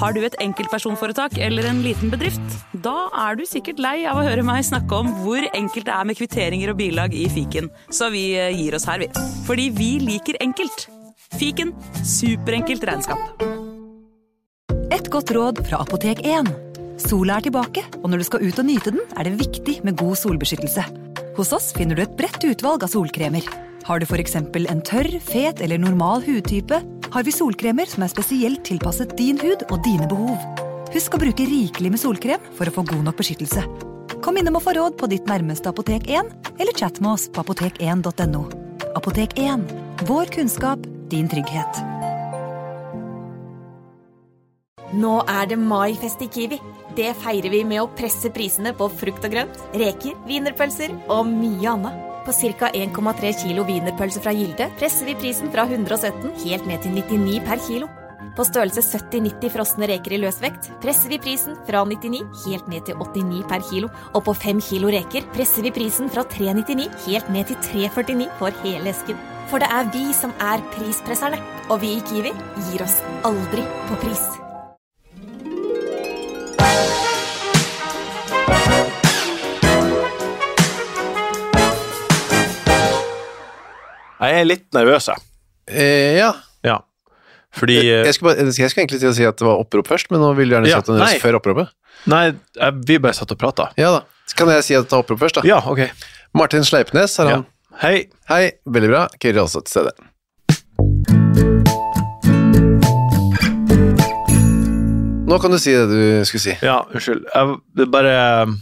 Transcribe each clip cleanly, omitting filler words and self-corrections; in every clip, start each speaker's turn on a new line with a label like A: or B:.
A: Har du et enkeltpersonforetak eller en liten bedrift? Da du sikkert lei av å høre meg snakke om hvor enkelt det med kvitteringer og bilag i fiken. Så vi gir oss her, vi. Fordi vi liker enkelt. Fiken, superenkelt regnskap.
B: Et godt råd fra Apotek 1. Sola tilbake, og når du skal ut og nyte den, det viktig med god solbeskyttelse. Hos oss finner du et bredt utvalg av solkremer. Har du for eksempel en tørr, fet eller normal hudtype, har vi solkremer som spesielt tilpasset din hud og dine behov. Husk å bruke rikelig med solkrem for å få god nok beskyttelse. Kom innom og få råd på ditt nærmeste Apotek 1, eller chat med oss på apotek1.no. Apotek 1. Vår kunnskap, din trygghet.
C: Nå det maifest i Kiwi. Det feirer vi med å presse prisene på frukt og grønt, reker, wienerpølser og mye annet. På cirka 1,3 kilo wienerpølser fra Gilde presser vi prisen fra 117 helt ned til 99 per kilo. På størrelse 70-90 frosne reker i løsvekt presser vi prisen fra 99 helt ned til 89 per kilo. Og på 5 kilo reker presser vi prisen fra 399 helt ned til 349 for hele esken. For det vi som prispresserne, og vi i Kiwi gir oss aldri på pris.
D: Jeg litt nervøs,
E: Ja.
D: Ja. Fordi
E: jeg skulle egentlig til å si at det var opprop først, men nå vil du gjerne si at det er før oppropet.
D: Nei, vi bare satt og pratet.
E: Ja da. Kan jeg si at det er opprop først da?
D: Ja, ok.
E: Martin Sleipnes har han.
D: Ja. Hei.
E: Hei, veldig bra. Kiri altså til stede. Nå kan du si det du skulle si.
D: Ja, unnskyld. Det bare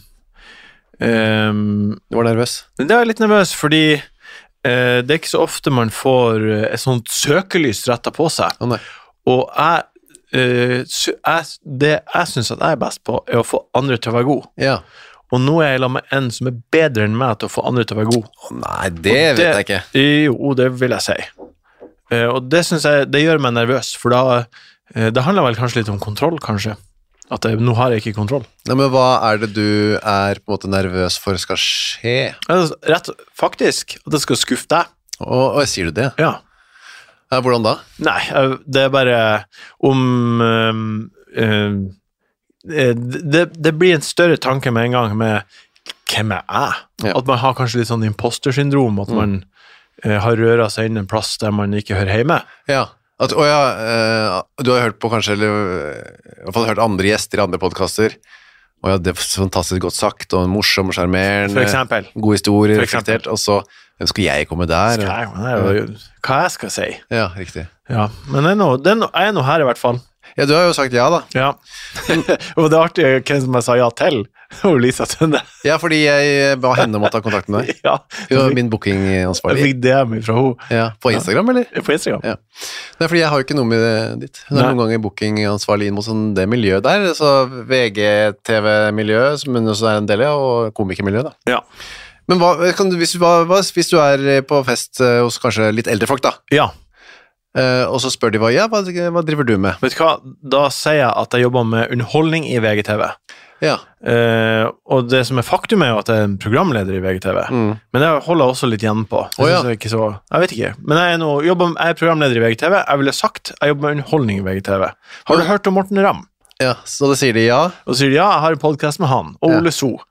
E: Du var nervøs.
D: Det var litt nervøs, fordi det ikke så ofte man får et sånt søkelys rettet på seg. Og det jeg synes at jeg best på å få andre til å være god.
E: Ja.
D: Og nå jeg la med en som bedre enn meg til å få andre til å være god.
E: Nei, det vet jeg ikke.
D: Jo, det vil jeg si. Og det synes jeg, det gjør meg nervøs, for da det handler vel kanskje litt om kontroll, kanskje. At nå har jeg ikke kontroll.
E: Nei, men hva det du på en måte nervøs for skal skje?
D: Faktisk, at det skal skuffe deg.
E: Og sier du det?
D: Ja.
E: Hvordan da?
D: Nei, det bare om det blir en større tanke med en gang med hvem jeg
E: Ja.
D: At man har kanskje litt sånn impostersyndrom, at man har røret seg inn en plass der man ikke hører hjemme.
E: Ja. Du har hørt på kanskje, eller i hvert fall hørt andre gjester i andre podcaster, og det fantastisk godt sagt, og morsom og charmerende,
D: for eksempel.
E: God historie, reflektert, og så skal jeg komme der?
D: Hva jeg skal si?
E: Ja, riktig.
D: Ja, men jeg nå her i hvert fall.
E: Ja, du har jo sagt ja da.
D: Ja, og det artig hvem som jeg sa ja til, og Lisa Tønne.
E: Ja, fordi jeg ba henne om å ta kontakt med deg.
D: Ja.
E: Hun var min bookingansvarlig.
D: Jeg fikk DM fra henne.
E: Ja, på Instagram, eller?
D: På Instagram.
E: Ja. Nei, fordi jeg har jo ikke noe med det ditt. Hun noen ganger bookingansvarlig inn mot det miljøet der, så VG-TV-miljøet, som hun også en del av, og komikermiljøet da.
D: Ja.
E: Men hvis du på fest hos kanskje litt eldre folk da?
D: Ja.
E: Og så spør de hva driver du med?
D: Vet du hva, da sier jeg at jeg jobber med underholdning i VGTV.
E: Ja.
D: Og det som faktum jo at jeg en programleder i VGTV. Men det holder jeg også litt igjen på. Jeg vet ikke. Men jeg er programleder i VGTV. Jeg ville sagt jeg jobber med underholdning i VGTV. Har du hørt om Morten Ramm?
E: Ja, så da sier de ja.
D: Og så sier de ja, jeg har en podcast med han. Og Ole So.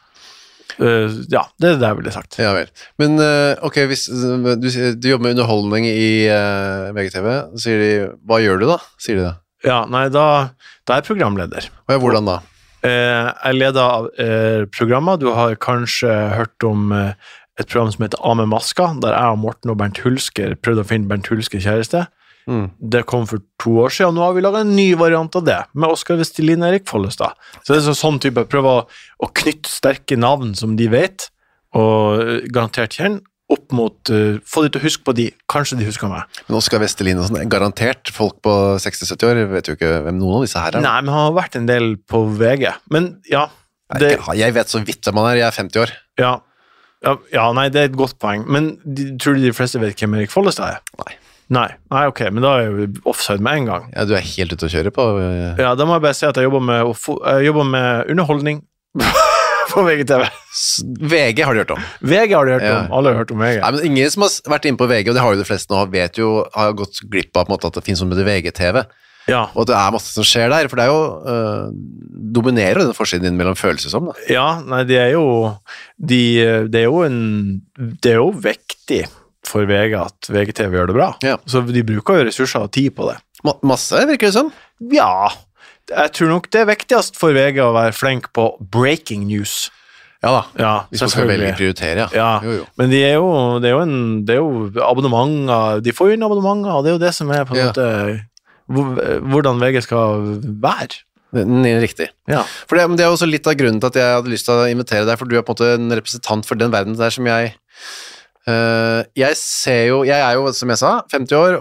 D: Ja, det det jeg ville sagt.
E: Ja vel. Men ok, hvis du jobber med underholdning i VGTV, så sier de, hva gjør du da? Sier de det?
D: Ja, nei, da er jeg programleder.
E: Og hvordan da?
D: Jeg leder programmer. Du har kanskje hørt om et program som heter A med maska, der jeg og Morten og Bernt Hulsker prøvde å finne Bernt Hulsker kjæreste. Det kom for 2 år siden, og nå har vi laget en ny variant av det, med Oskar Vestelin og Erik Follestad. Så det sånn type, prøve å knytte sterke navn som de vet, og garantert kjenner, opp mot, få de til å huske på de, kanskje de husker meg.
E: Men Oskar Vestelin og sånn, garantert folk på 60-70 år, vet jo ikke hvem noen av disse her er.
D: Nei, men han har vært en del på VG, men ja.
E: Jeg vet så vidt hvem han jeg 50 år.
D: Ja, nei, det et godt poeng, men tror du de fleste vet hvem Erik Follestad er? Nei, ok, men da jeg jo offside med en gang.
E: Ja, du helt ute å kjøre på.
D: Ja, da må jeg bare si at jeg jobber med underholdning på VGTV.
E: VG har du hørt om?
D: VG har du hørt om, alle har hørt om VG.
E: Nei, men ingen som har vært inne på VG, og det har jo de fleste nå, vet jo, har gått glipp av på en måte at det finnes noe med det VGTV.
D: Ja.
E: Og at det masse som skjer der, for det jo dominerer jo den forsiden din mellom følelser som, da.
D: Ja, nei, det er jo vektig for VG at VGTV gjør det bra.
E: Ja.
D: Så de bruker jo ressurser og tid på det.
E: Masse, virker det som.
D: Ja, jeg tror nok det viktigst for VG å være flink på breaking news.
E: Ja da,
D: Ja,
E: hvis man skal velge prioritere, ja.
D: Ja. Men det er jo abonnementer, de får jo inn abonnementer, og det er jo det som er på en måte hvordan VG skal være.
E: Riktig.
D: Ja.
E: For det også litt av grunnen til at jeg hadde lyst til å invitere deg, for du på en måte en representant for den verden der som jeg ser jo, jeg jo, som jeg sa, 50 år,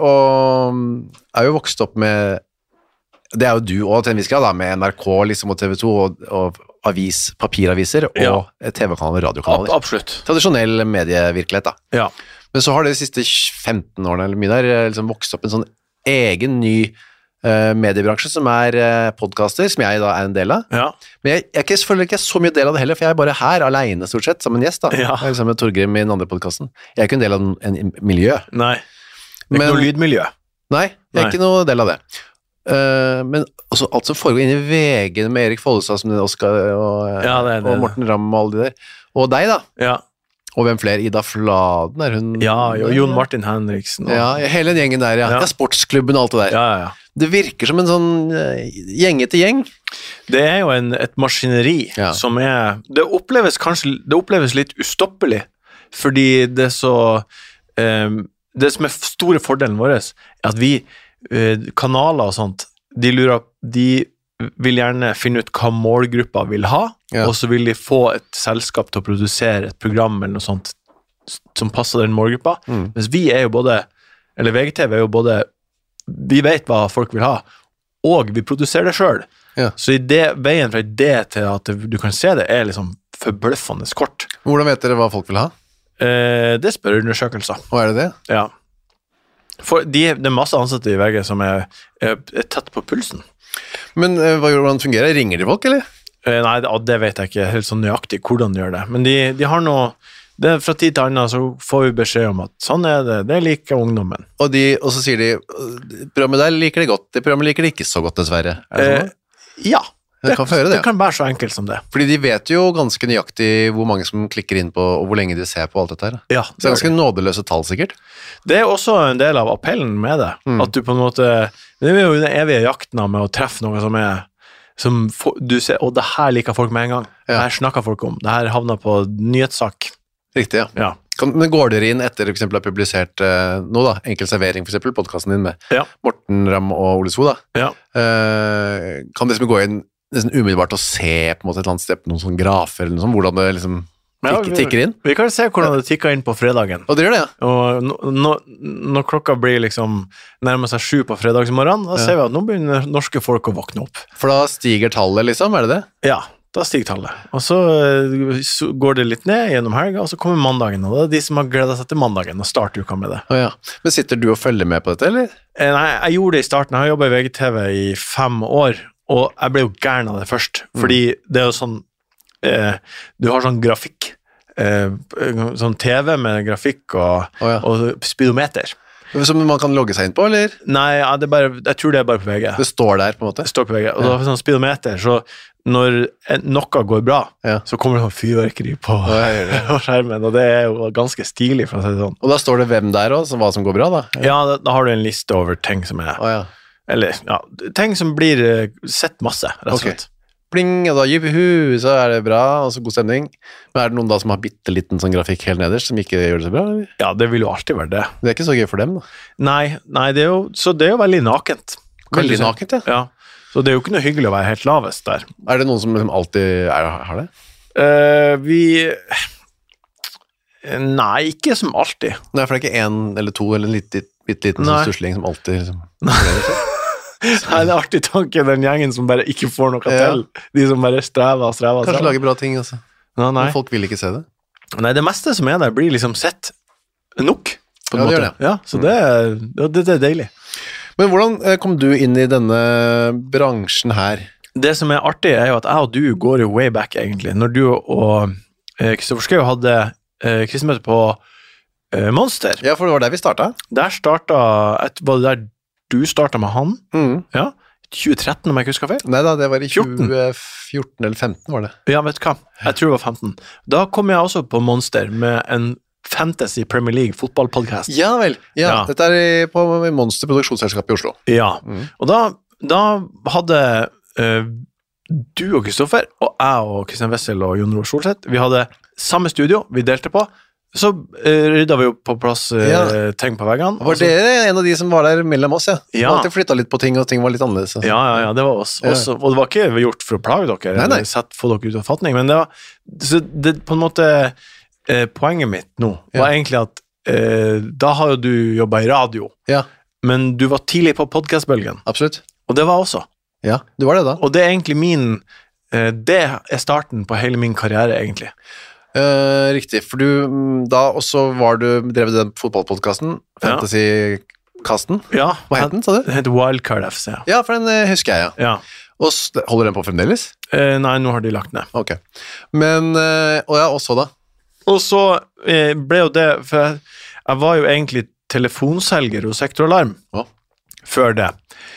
E: og jo vokst opp med, det jo du og til en viss grad da, med NRK liksom, og TV 2 og papiraviser og TV-kanaler, radiokanaler.
D: Absolutt.
E: Tradisjonell medievirkelighet da.
D: Ja.
E: Men så har det de siste 15 årene eller mye der liksom vokst opp en sånn egen ny mediebransje som podcaster, som jeg da en del av.
D: Ja.
E: Men jeg selvfølgelig ikke så mye del av det heller, for jeg bare her alene stort sett, som en gjest da.
D: Ja.
E: Jeg sammen med Torgrim i den andre podcasten. Jeg ikke en del av en miljø.
D: Nei. Det ikke noe lydmiljø.
E: Nei, jeg ikke noe del av det. Men også alt som foregår inne i VG med Erik Follestad som Oskar og Morten Ramm og alle de der. Og deg da.
D: Ja.
E: Og hvem flere? Ida Fladen hun?
D: Ja, og Jon Martin Henriksen. Og...
E: Ja, hele den gjengen der, ja. Sportsklubben og alt det der.
D: Ja.
E: Det virker som en sånn gjengete gjeng. Det
D: jo et maskineri som det oppleves litt ustoppelig, fordi det så det som store fordelen vår at vi kanaler og sånt, de vil gjerne finne ut hva målgruppa vil ha, og så vil de få et selskap til å produsere et program eller noe sånt som passer den målgruppa, mens vi jo både, eller VGTV jo både, vi vet hva folk vil ha, og vi produserer det selv. Så veien fra idé til at du kan se det liksom forbløffende kort.
E: Hvordan vet dere hva folk vil ha?
D: Det spør undersøkelser.
E: Og det det? Ja.
D: For det masse ansatte i VG som er tett på pulsen.
E: Men hvordan fungerer det? Ringer de folk, eller?
D: Nei, det vet jeg ikke helt sånn nøyaktig hvordan de gjør det. Men de har noe, fra tid til annen så får vi beskjed om at sånn det liker ungdommen. Og
E: så sier de, programmet der liker det godt, det programmet liker det ikke så godt dessverre. Det sånn?
D: Ja.
E: Det
D: kan være så enkelt som det.
E: Fordi de vet jo ganske nøyaktig hvor mange som klikker inn på, og hvor lenge de ser på alt dette her.
D: Ja,
E: så det ganske nådeløse tall, sikkert.
D: Det også en del av appellen med det. At du på en måte, det jo den evige jakten med å treffe noe som du ser, og det her liker folk med en gang. Det her snakker folk om. Det her havner på nyhetssak.
E: Riktig, ja. Men går dere inn etter for eksempel å ha publisert nå da, Enkel servering for eksempel, podcasten din med Morten Ramm og Ole So da. Kan det gå inn nesten umiddelbart å se på en måte et eller annet sted, noen sånne grafer eller noe sånt, hvordan det liksom tikker inn?
D: Vi kan se hvordan det tikker inn på fredagen.
E: Og det gjør det, ja.
D: Og når klokka blir liksom nærmer seg 7 på fredagsmorgen, da ser vi at nå begynner norske folk å våkne opp.
E: For da stiger tallet liksom, det det?
D: Ja, da stiger tallet. Og så går det litt ned gjennom helga, og så kommer mandagen, og det de som har gledet seg til mandagen og starter uka med det.
E: Men sitter du og følger med på dette, eller?
D: Nei, jeg gjorde det i starten. Jeg har jobbet i VGTV i 5 år, og jeg ble jo gæren av det først, fordi det jo sånn, du har sånn grafikk, sånn TV med grafikk og speedometer.
E: Som man kan logge seg inn på, eller?
D: Nei, jeg tror det bare på VG.
E: Det står der, på en måte?
D: Det står på VG, og det er sånn speedometer, så når noe går bra, så kommer det sånn fyrverkeri på skjermen, og det jo ganske stilig, for å si det sånn.
E: Og da står det hvem der også, hva som går bra, da?
D: Ja, da har du en liste over ting som eller, ting som blir sett masse, rett og slett.
E: Pling, og da juhu, så det bra, og så god stemning. Men det noen da som har bitteliten sånn grafikk helt nederst, som ikke gjør det så bra, eller? Ja, det vil jo alltid være det. Det ikke så gøy for dem, da? Nei, det jo veldig nakent. Veldig nakent, ja. Så det jo ikke noe hyggelig å være helt lavest der. Det noen som liksom alltid har det? Nei, ikke som alltid. Nei, for det ikke en eller to, eller en bitteliten stussling som alltid liksom... Nei, det artig tanke, den gjengen som bare ikke får noe til. De som bare strever. Kanskje lager bra ting, altså. Men folk vil ikke se det. Nei, det meste som der blir liksom sett nok, på en måte. Det gjør det. Ja, så det deilig. Men hvordan kom du inn i denne bransjen her? Det som artig jo at jeg og du går jo way back, egentlig. Når du og Kristoffer Schau hadde krisemøte på Monster. Ja, for det var der vi startet. Der startet, var det der du startet med han, ja,
D: 2013, om jeg ikke husker feil.
E: Nei da, det var i 2014 eller 15 var det.
D: Ja, vet du hva? Jeg tror det var 15. Da kom jeg også på Monster med en Fantasy Premier League fotballpodcast.
E: Ja vel, ja. Dette på Monster produksjonsselskap i Oslo.
D: Ja, og da hadde du og Kristoffer, og jeg og Kristian Wessel og Jon Roar Solseth, vi hadde samme studio, vi delte på. Så rydda vi jo på plass ting på veggene.
E: Var det en av de som var der mellom oss, ja? Vi har alltid flyttet litt på ting, og ting var litt annerledes.
D: Ja, det var oss. Også, og det var ikke gjort for å plage dere, eller få dere ut av fatning, men det var, så det på en måte, poenget mitt nå, var egentlig at da har jo du jobbet i radio, men du var tidlig på podcastbølgen.
E: Absolutt.
D: Og det var også.
E: Ja, du var det da.
D: Og det er egentlig det er starten på hele min karriere, egentlig.
E: Riktig, for du da også drevet den fotballpodcasten Fantasy-kasten.
D: Ja,
E: hva het den, sa du?
D: Den heter Wildcard FC.
E: Ja, for den husker jeg, ja. Og holder den på fremdeles?
D: Nei, nå har de lagt ned.
E: Ok, men, og så da?
D: Og så ble jo det, for jeg var jo egentlig telefonselger hos Sektoralarm før det,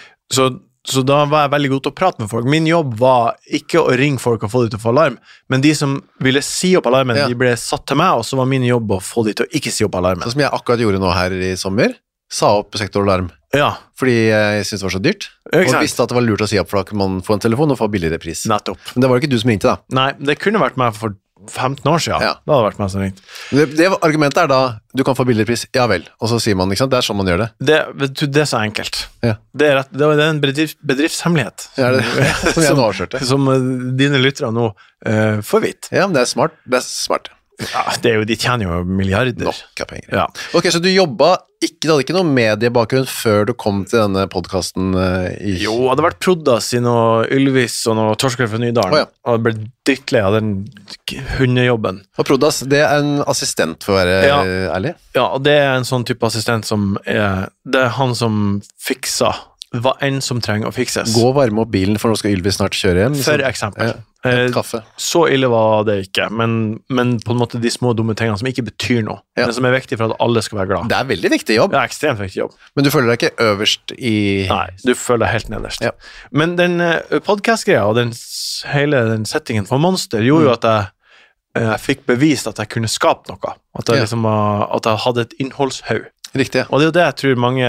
D: så da var jeg veldig god til å prate med folk. Min jobb var ikke å ringe folk og få de til å få alarm, men de som ville si opp alarmen, de ble satt til meg, og så var min jobb å få de til å ikke si opp alarmen.
E: Sånn som jeg akkurat gjorde nå her i sommer, sa opp Sektoralarm. Ja. Fordi jeg syntes det var så dyrt, og visste at det var lurt å si opp, for da kunne man få en telefon og få billigere pris.
D: Nettopp.
E: Men det var ikke du som ringte da.
D: Nei, det kunne vært meg for 15 år siden. Da hadde det vært meg som ringt.
E: Det argumentet da, du kan få billigere pris, ja vel, og så sier man, ikke sant, det sånn man gjør det.
D: Det er så enkelt. Det er en bedriftshemmelighet.
E: Som jeg nå avslørte.
D: Som dine lyttere nå får vidt.
E: Ja, men det er smart.
D: Ja, de tjener jo milliarder.
E: Nok av penger. Ja. Ok, så du jobbet du hadde ikke noe mediebakgrunn før du kom til denne podcasten
D: Jo, jeg hadde vært proddas i noe Ylvis og noe Torskere fra Nydalen, og ble drittlei av den hundejobben.
E: Og proddas, det er en assistent, for å være ærlig?
D: Ja, og det er en sånn type assistent som det er han som fikser hva enn som trenger å fikses.
E: Gå og varme opp bilen, for nå skal Ylvis snart kjøre hjem.
D: For eksempel.
E: Kaffe.
D: Så ille var det ikke, men på en måte de små dumme tingene som ikke betyr noe, men som er viktig for at alle skal være glad.
E: Det er veldig viktig jobb.
D: Det er ekstremt viktig jobb.
E: Men du føler deg ikke øverst i...
D: Nei, du føler deg helt nederst. Men den podcast-greia og hele den settingen for Monster gjorde jo at jeg fikk bevist at jeg kunne skape noe. At jeg, at jeg hadde et innholdshaug.
E: Riktig.
D: Og det er jo det jeg tror mange...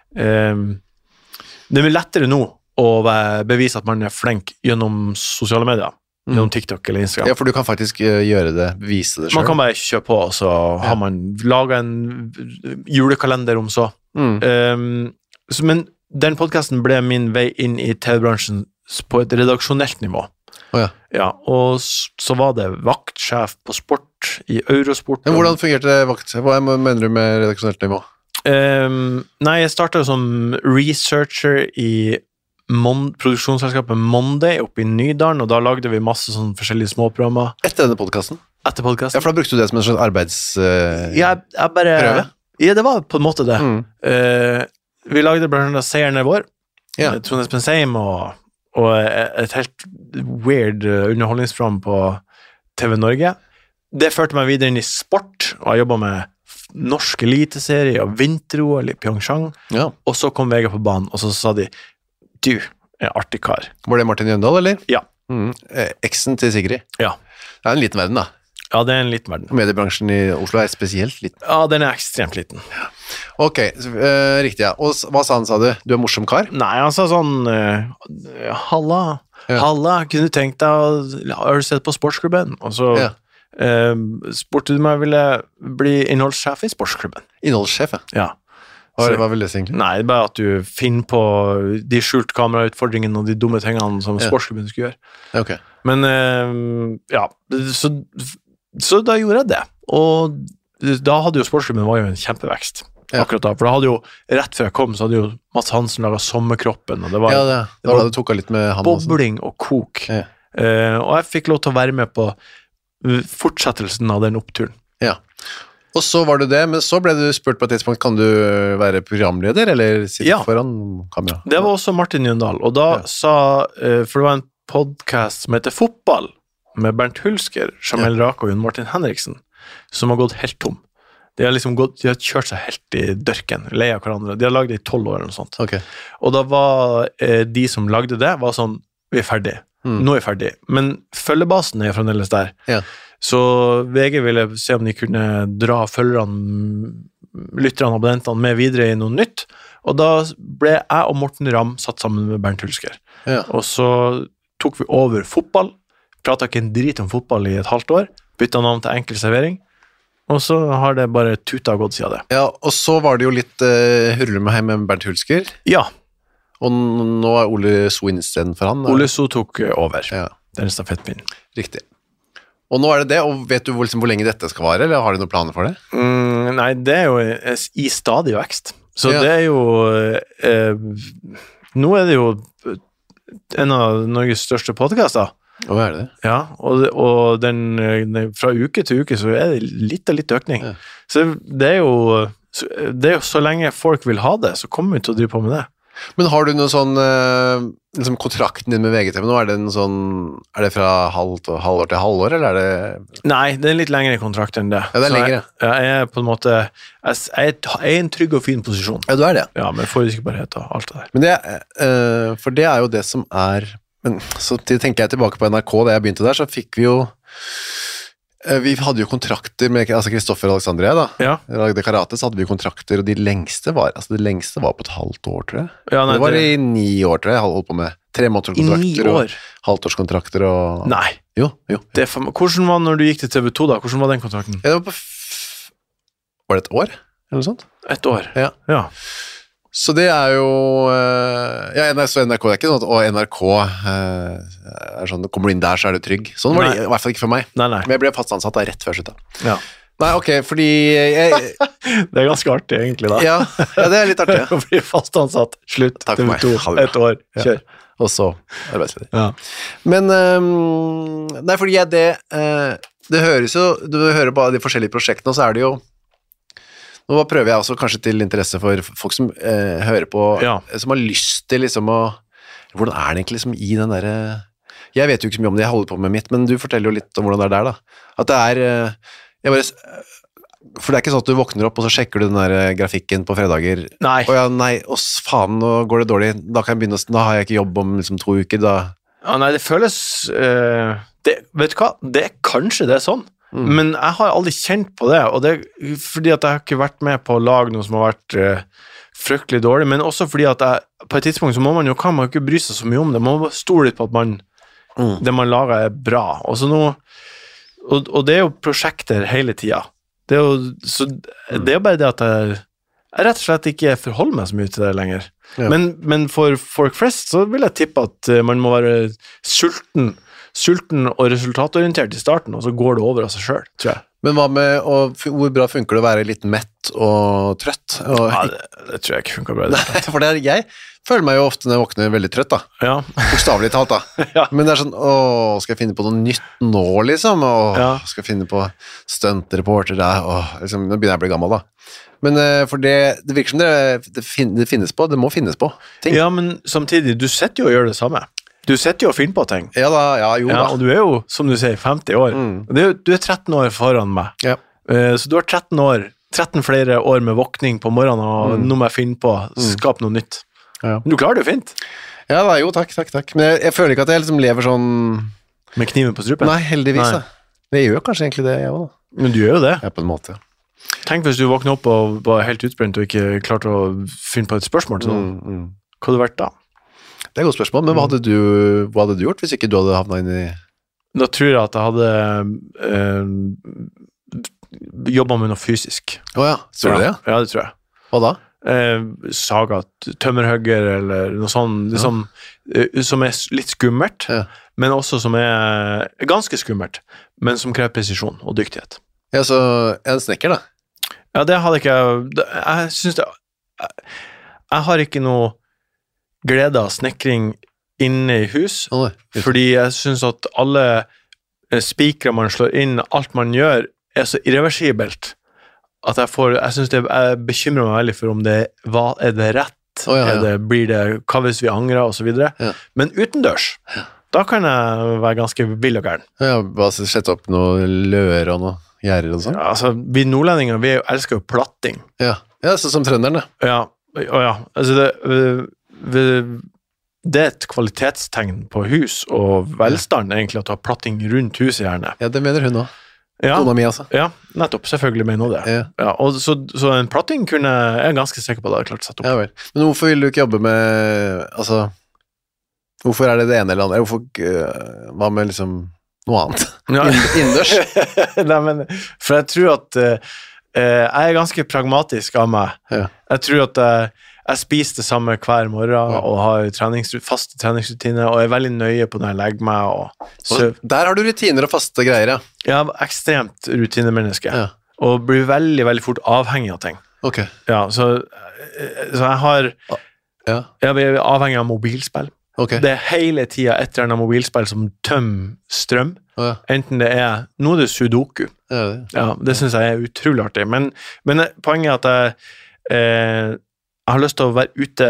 D: det er lettere nå å bevise at man er flink gjennom sosiale medier. Gjennom TikTok eller Instagram.
E: Ja, for du kan faktisk gjøre det, vise det selv.
D: Man kan bare kjøpe på, og så har man laget en julekalender om så. Men den podcasten ble min vei inn i TV-bransjen på et redaksjonelt nivå. Ja, og så var det vaktsjef på sport i Eurosport.
E: Men hvordan fungerte vakt? Hva mener du med redaksjonelt nivå?
D: Nei, jeg startet som researcher i produksjonsselskapet Monday oppe i Nydalen, og da lagde vi masse sånne forskjellige småprogrammer.
E: Etter denne podcasten?
D: Etter podcasten.
E: Ja, for da brukte du det som en slags arbeidsprøve?
D: Ja, det var på en måte det. Vi lagde blant annet Seierne vår, Trond Espen Seim og et helt weird underholdningsprogram på TV Norge. Det førte meg videre inn i sport, og jeg jobbet med norsk eliteserie og vinter-OL i Pyeongchang, og så kom VG på banen, og så sa de du er artig kar.
E: Var det Martin Jøndal, eller?
D: Ja.
E: Eksen til Sigrid?
D: Ja.
E: Det er en liten verden, da.
D: Ja, det er en liten verden.
E: Mediebransjen i Oslo er spesielt liten.
D: Ja, den er ekstremt liten.
E: Ok, riktig, ja. Og hva sa han, sa du? Du er morsom kar?
D: Nei, han sa sånn, Halla, kunne du tenkt deg, har du sett på sportsklubben? Og så spurte du meg ville bli innholdssjef i sportsklubben.
E: Innholdssjef,
D: ja.
E: Hva vil det si egentlig?
D: Nei, det er bare at du finner på de skjult kamerautfordringene og de dumme tingene som sportsklubben skulle gjøre.
E: Ok.
D: Men, så da gjorde jeg det. Og da hadde jo sportsklubben var jo en kjempevekst. Akkurat da, for da hadde jo, rett før jeg kom, så hadde jo Mats Hansen laget Sommerkroppen, og det var,
E: det var da du tok litt med han
D: bobling og kok. Og jeg fikk lov til å være med på fortsettelsen av den oppturen.
E: Ja. Og så var det det, men så ble du spurt på et tidspunkt, kan du være programleder, eller sitte foran kamera?
D: Det var også Martin Jøndal, og da sa, for det var en podcast som heter Fotball, med Bernt Hulsker, Jamel Rake og Jon Martin Henriksen, som har gått helt tom. De har liksom de har kjørt seg helt i dørken, lei av hverandre. De har lagd det i 12 år eller noe sånt.
E: Okay.
D: Og da var de som lagde det, var sånn, vi ferdig. Nå er vi ferdig. Men følgebasen er fremdeles der.
E: Ja.
D: Så VG ville se om de kunne dra følgerne, lytterne, abonnentene med videre i noe nytt. Og da ble jeg og Morten Ramm satt sammen med Bernt Hulsker.
E: Ja.
D: Og så tok vi over fotball, pratet ikke en drit om fotball i et halvt år, byttet navn til Enkel servering, og så har det bare tuta gått siden det.
E: Ja, og så var det jo litt hurle med med Bernt Hulsker.
D: Ja.
E: Og nå er Ole So innstedet for han.
D: Ole So tok over.
E: Ja.
D: Den stafettpinnen.
E: Riktig. Og nå er det det, og vet du hvor lenge dette skal vare, eller har du noen planer for det?
D: Nei, det er jo i stadig vekst. Så det er jo nå er det jo en av Norges største podcaster.
E: Hva er det?
D: Ja, og den fra uke til uke så er det litt økning. Ja. Så det er jo så lenge folk vil ha det, så kommer vi til å drive på med det.
E: Men har du noe sånn liksom kontrakten din med VGTV nå, er det fra halvår til halvår, eller er det?
D: Nei, det er en litt lengre kontrakt enn det.
E: Ja, det er lengre.
D: Jeg er på en måte, jeg er i en trygg og fin posisjon.
E: Ja, du er det.
D: Ja, med forutsigbarhet og alt det der.
E: Men for det er jo det som er, men så tenker jeg tilbake på NRK, da jeg begynte der, så fikk vi jo, vi hadde jo kontrakter med Kristoffer og Alexander og jeg da. Ja. I lagde karate, så hadde vi kontrakter, og det lengste var på et halvt år, tror jeg. Ja, nei, det var i 9 år, tror jeg holdt på med 3 månedskontrakter og halvtårskontrakter og...
D: Nei.
E: Jo.
D: Hvordan var når du gikk til TV 2 da? Hvordan var den kontrakten?
E: Ja, det var var det et år? Eller noe sånt?
D: Et år? Ja.
E: Så det er jo så NRK er ikke sånn og NRK er sånn, kommer du inn der så er du trygg sånn var det i hvert fall ikke for meg.
D: Nei.
E: Men jeg ble fastansatt da rett før slutt da.
D: Ja.
E: Nei, ok, fordi
D: det er ganske artig egentlig da.
E: Ja, det er litt artig.
D: Å bli fastansatt, slutt, TV 2, et år, kjør.
E: Ja. Og så arbeidsledig.
D: Ja.
E: Men nei, fordi det høres jo, du hører bare de forskjellige prosjektene, og så er det jo nå prøver jeg også kanskje til interesse for folk som hører på, som har lyst til liksom hvordan er det egentlig liksom i den der, jeg vet jo ikke så mye om det jeg holder på med mitt, men du forteller jo litt om hvordan det er der da, at det er, for det er ikke sånn at du våkner opp og så sjekker du den der grafikken på fredager, nei, faen, nå går det dårlig, da kan jeg begynne, da har jeg ikke jobb om liksom 2 uker, da. Ja, nei, det føles, vet du hva, kanskje det er sånn, men jeg har aldri kjent på det, og det er fordi at jeg har ikke vært med på å lage noe som har vært fryktelig dårlig, men også fordi at på et tidspunkt så må man jo ikke bry seg så mye om det, man må stole litt på at det man lager er bra, og så nå, og det er jo prosjekter hele tiden, det er jo bare det at jeg rett og slett ikke forholder meg så mye til det lenger, men for folk flest så vil jeg tippe at man må være sulten og resultatorientert i starten, og så går det over av seg selv, tror jeg. Men hva med, hvor bra funker det å være litt mett og trøtt? Ja, det tror jeg ikke funker bra. For jeg føler meg jo ofte når jeg våkner veldig trøtt da. Ja. Bokstavelig talt da. Ja. Men det er sånn, skal jeg finne på noe nytt nå liksom? Skal jeg finne på stuntreporter der? Liksom, nå begynner jeg å bli gammel da. Men for det virker som det finnes på, det må finnes på ting. Ja, men samtidig, du setter jo og gjør det samme. Du setter jo og finner på ting. Ja da, jo da. Og du er jo, som du sier, 50 år. Du er 13 år foran meg. Ja. Så du har 13 flere år med våkning på morgenen, og noe jeg finner på, skap noe nytt. Ja. Men du klarer det jo fint. Ja da, jo, takk. Men jeg føler ikke at jeg liksom lever sånn... Med kniven på strupen? Nei, heldigvis da. Jeg gjør kanskje egentlig det, jeg også da. Men du gjør jo det. Ja, på en måte. Tenk hvis du våkner opp og var helt utbrent og ikke klarte å finne på et spørsmål til noen. Hva hadde det vært da? Det er et godt spørsmål, men hva hadde du gjort hvis ikke du hadde havnet inn i... Da tror jeg at jeg hadde jobbet med noe fysisk. Åja, tror du det? Ja, det tror jeg. Hva da? Saga, tømmerhugger eller noe sånt, liksom, som er litt skummelt, men også som er ganske skummelt, men som krever presisjon og dyktighet. Ja, så er det snekker da? Ja, det hadde ikke jeg synes det... Jeg har ikke noe glede av snekring inne i hus, fordi jeg synes at alle spikere man slår inn, alt man gjør, er så irreversibelt, at jeg synes jeg bekymrer meg veldig for om er det rett, blir det, hva hvis vi angrer, og så videre. Ja. Men utendørs, da kan jeg være ganske vill og gæren. Ja, bare sette opp noe løer og noe gjerder og sånn.
D: Ja, altså, vi nordlendinger, vi elsker jo platting.
E: Ja, sånn som trønderne.
D: Ja, altså det er et kvalitetstegn på hus og velstand, egentlig, at du har platting rundt huset gjerne.
E: Ja, det mener hun også.
D: Ja,
E: kona mi, altså.
D: Ja, nettopp, selvfølgelig mener hun det. Ja, og så en platting jeg er ganske sikker på at jeg hadde klart å sette opp.
E: Ja vel. Men hvorfor vil du ikke jobbe med, altså, hvorfor det ene eller andre? Hva med liksom noe annet? Ja. Innendørs?
D: Nei, men, for jeg tror at jeg er ganske pragmatisk av meg. Ja. Jeg tror at jeg spiser det samme hver morgen og har faste treningsrutiner og er veldig nøye på når jeg legger meg og
E: der har du rutiner og faste greier, ja.
D: Jeg er ekstremt rutinemenneske og blir veldig, veldig fort avhengig av ting.
E: Ok.
D: Ja, så jeg har jeg blir avhengig av mobilspill. Okay. Det er hele tiden et eller annet mobilspill som tømmer strøm. Enten det nå er det sudoku. Det synes jeg er utrolig artig. Men poenget er at jeg har lyst til å være ute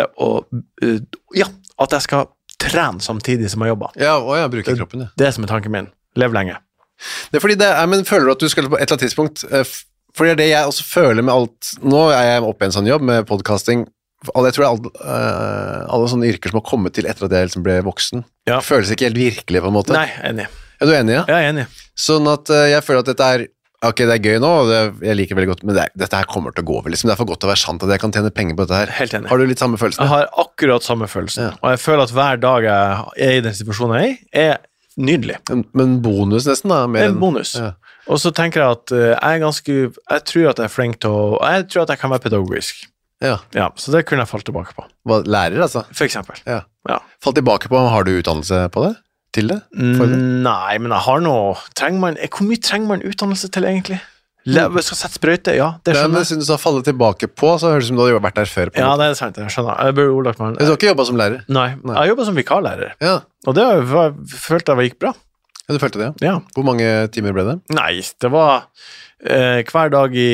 D: og at jeg skal trene samtidig som jeg jobber.
E: Ja, og bruker kroppen.
D: Det som tanken min. Lev lenge.
E: Det fordi men føler du at du skal på et eller annet tidspunkt, for det jeg også føler med alt, nå jeg oppe i en sånn jobb med podcasting, jeg tror alle sånne yrker som har kommet til etter at jeg liksom ble voksen, føles ikke helt virkelig på en måte.
D: Nei, enig.
E: Er du enig, ja?
D: Ja, jeg er enig.
E: Sånn at jeg føler at dette ok, det er gøy nå, og jeg liker veldig godt, men dette her kommer til å gå over, liksom. Det er for godt til å være sant at jeg kan tjene penger på dette her.
D: Helt enig.
E: Har du litt samme følelsen?
D: Jeg har akkurat samme følelsen, og jeg føler at hver dag jeg er i den situasjonen jeg er nydelig.
E: Men bonus nesten da?
D: Det er en bonus. Ja. Og så tenker jeg at jeg tror at jeg er flink til jeg tror at jeg kan være pedagogisk. Ja, så det kunne jeg falt tilbake på.
E: Hva, lærer altså?
D: For eksempel. Ja.
E: Falt tilbake på, har du utdannelse på det? Til det?
D: Nei, men jeg har noe hvor mye trenger man utdannelse til egentlig? Skal sette sprøyte, det skjønner jeg. Men
E: siden du sa falle tilbake på, så høres det som du hadde vært der før.
D: Ja, det er sant, jeg skjønner. Jeg burde ordlagt meg.
E: Du har ikke jobbet som lærer?
D: Nei, jeg jobbet som vikarlærer. Ja. Og det følte jeg gikk bra.
E: Ja, du følte det, ja?
D: Ja.
E: Hvor mange timer ble det?
D: Nei, det var hver dag i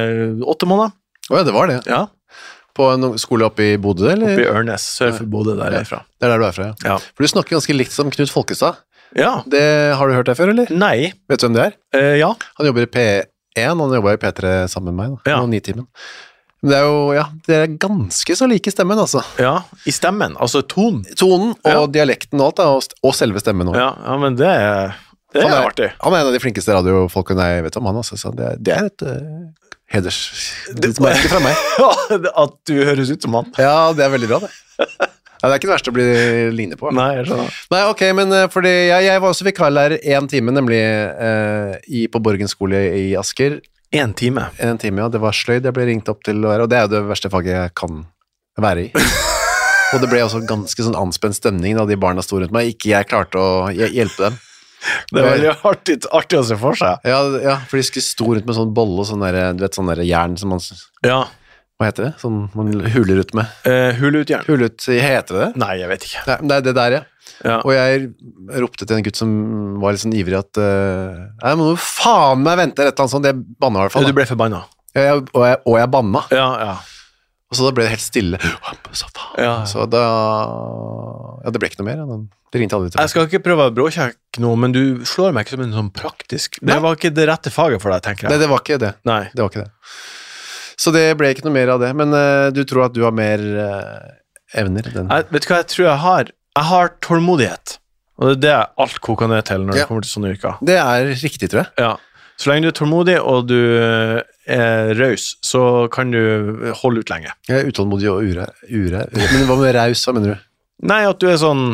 D: 8 måneder.
E: Åja, det var det?
D: Ja.
E: På en skole oppe i Bodø, eller?
D: Oppe i Ørnes, sør for Bodø, der jeg er fra.
E: Det er der du er fra, ja. For du snakker ganske likt som Knut Folkestad. Ja. Har du hørt det før, eller?
D: Nei.
E: Vet du hvem det er?
D: Ja.
E: Han jobber i P1, han jobber i P3 sammen med meg, da. 9-timen. Men det er jo, det er ganske så like stemmen, altså. Ja,
D: i stemmen, altså tonen.
E: Tonen og dialekten og alt, da, og selve stemmen også.
D: Ja, men det er artig.
E: Han er en av de flinkeste radiofolkene jeg vet om han, altså. Så det er et hedersmerke fra meg.
D: At du høres ut som han.
E: Ja, det er veldig bra, det. Det er ikke det verste å bli lignet på.
D: Nei, jeg skjønner.
E: Nei, ok, men fordi jeg var også vikarlærer 1 time, nemlig på Borgen skole i Asker.
D: 1 time?
E: 1 time, ja. Det var sløyd jeg ble ringt opp til å være, og det er jo det verste faget jeg kan være i. Og det ble også ganske sånn anspent stemning da de barna sto rundt meg. Ikke jeg klarte å hjelpe dem.
D: Det er veldig artig å se for seg.
E: Ja, for de skulle stå rundt med sånn bolle og sånn der jern som man... Ja. Hva heter det? Sånn man huler ut med.
D: Hulutjern.
E: Heter det?
D: Nei, jeg vet ikke.
E: Nei, det er det der, ja. Og jeg ropte til en gutt som var litt sånn ivrig at nei, må du faen meg vente eller et eller annet sånt. Jeg banna i hvert fall.
D: Du ble forbanna.
E: Og jeg banna.
D: Ja.
E: Og så da ble det helt stille. Så da... Ja, det ble ikke noe mer. Det ringte aldri til meg.
D: Jeg skal ikke prøve å bråkjekke noe, men du slår meg ikke som en sånn praktisk... Det var ikke det rette faget for deg, tenker jeg.
E: Nei, det var ikke det.
D: Nei.
E: Det var ikke det. Så det ble ikke noe mer av det. Men du tror at du har mer evner?
D: Vet du hva jeg tror jeg har? Jeg har tålmodighet. Og det er alt koker ned til når det kommer til sånne yrker.
E: Det er riktig, tror jeg.
D: Ja. Så lenge du er tålmodig, og du er raus, så kan du holde ut lenge.
E: Jeg er utålmodig og ure. Men hva med raus, hva mener du?
D: Nei, at du er sånn...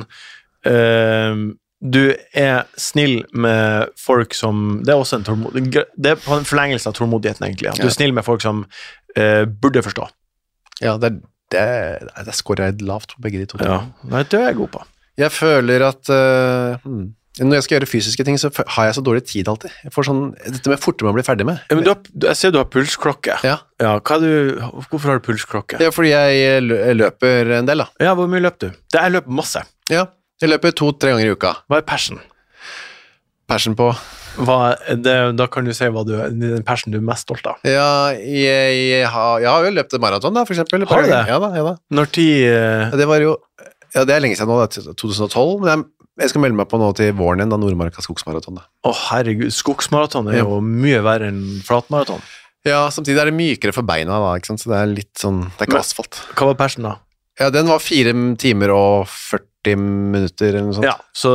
D: du er snill med folk som... Det er også en tålmodighet. Det er på en forlengelse av tålmodigheten, egentlig. At du er snill med folk som burde forstå.
E: Ja, det skårer jeg lavt på begge de to.
D: Ja, nei, det er jeg god på.
E: Jeg føler at... når jeg skal gjøre fysiske ting, så har jeg så dårlig tid alltid. Jeg får sånn... Dette med fortere med å bli ferdig med.
D: Ja, men jeg ser du har pulsklokke. Ja. Hvorfor har du pulsklokke?
E: Det er fordi jeg løper en del, da.
D: Ja, hvor mye løper du? Jeg løper masse.
E: Ja, jeg løper 2-3 ganger i uka.
D: Hva er persen?
E: Persen på?
D: Da kan du si hva den persen du er mest stolt av.
E: Ja, jeg har jo løpt maraton da, for eksempel.
D: Har du det?
E: Ja da.
D: Når tid...
E: Det var jo... Ja, det er lenge siden nå, det er 2012, men jeg skal melde meg på nå til våren igjen, da Nordmarka skogsmaraton.
D: Herregud, skogsmaraton jo mye verre enn flatmaraton.
E: Ja, samtidig det mykere for beina da, ikke sant? Så det litt sånn, det ikke asfalt.
D: Hva var persen da?
E: Ja, den var 4 timer og 40 minutter eller noe sånt.
D: Ja, så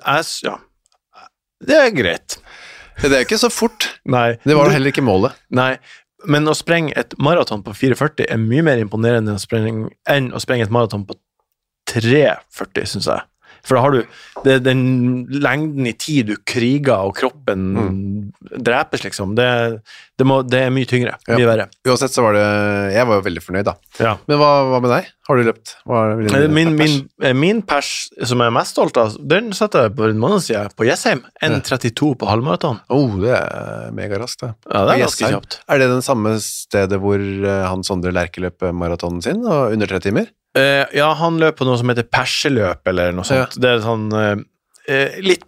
D: det greit.
E: Det jo ikke så fort.
D: Nei.
E: Det var heller ikke målet.
D: Nei, men å sprenge et maraton på 4,40 mye mer imponerende enn å sprenge et maraton på 3,40, synes jeg. For da har du den lengden i tid du kriger, og kroppen drepes, liksom. Det mye tyngre, mye verre.
E: Uansett så var jeg var jo veldig fornøyd da.
D: Ja.
E: Men hva med deg? Har du løpt?
D: Min pers som jeg mest stolt av, den satte jeg på en måned siden på Jessheim, 1,32 på halvmaraton.
E: Det mega raskt da.
D: Ja, det ganske kjapt.
E: Det den samme stedet hvor han Sondre Lerche løp maratonen sin, og under 3 timer?
D: Ja, han løp på noe som heter perseløp, eller noe sånt. Ja. Det sånn litt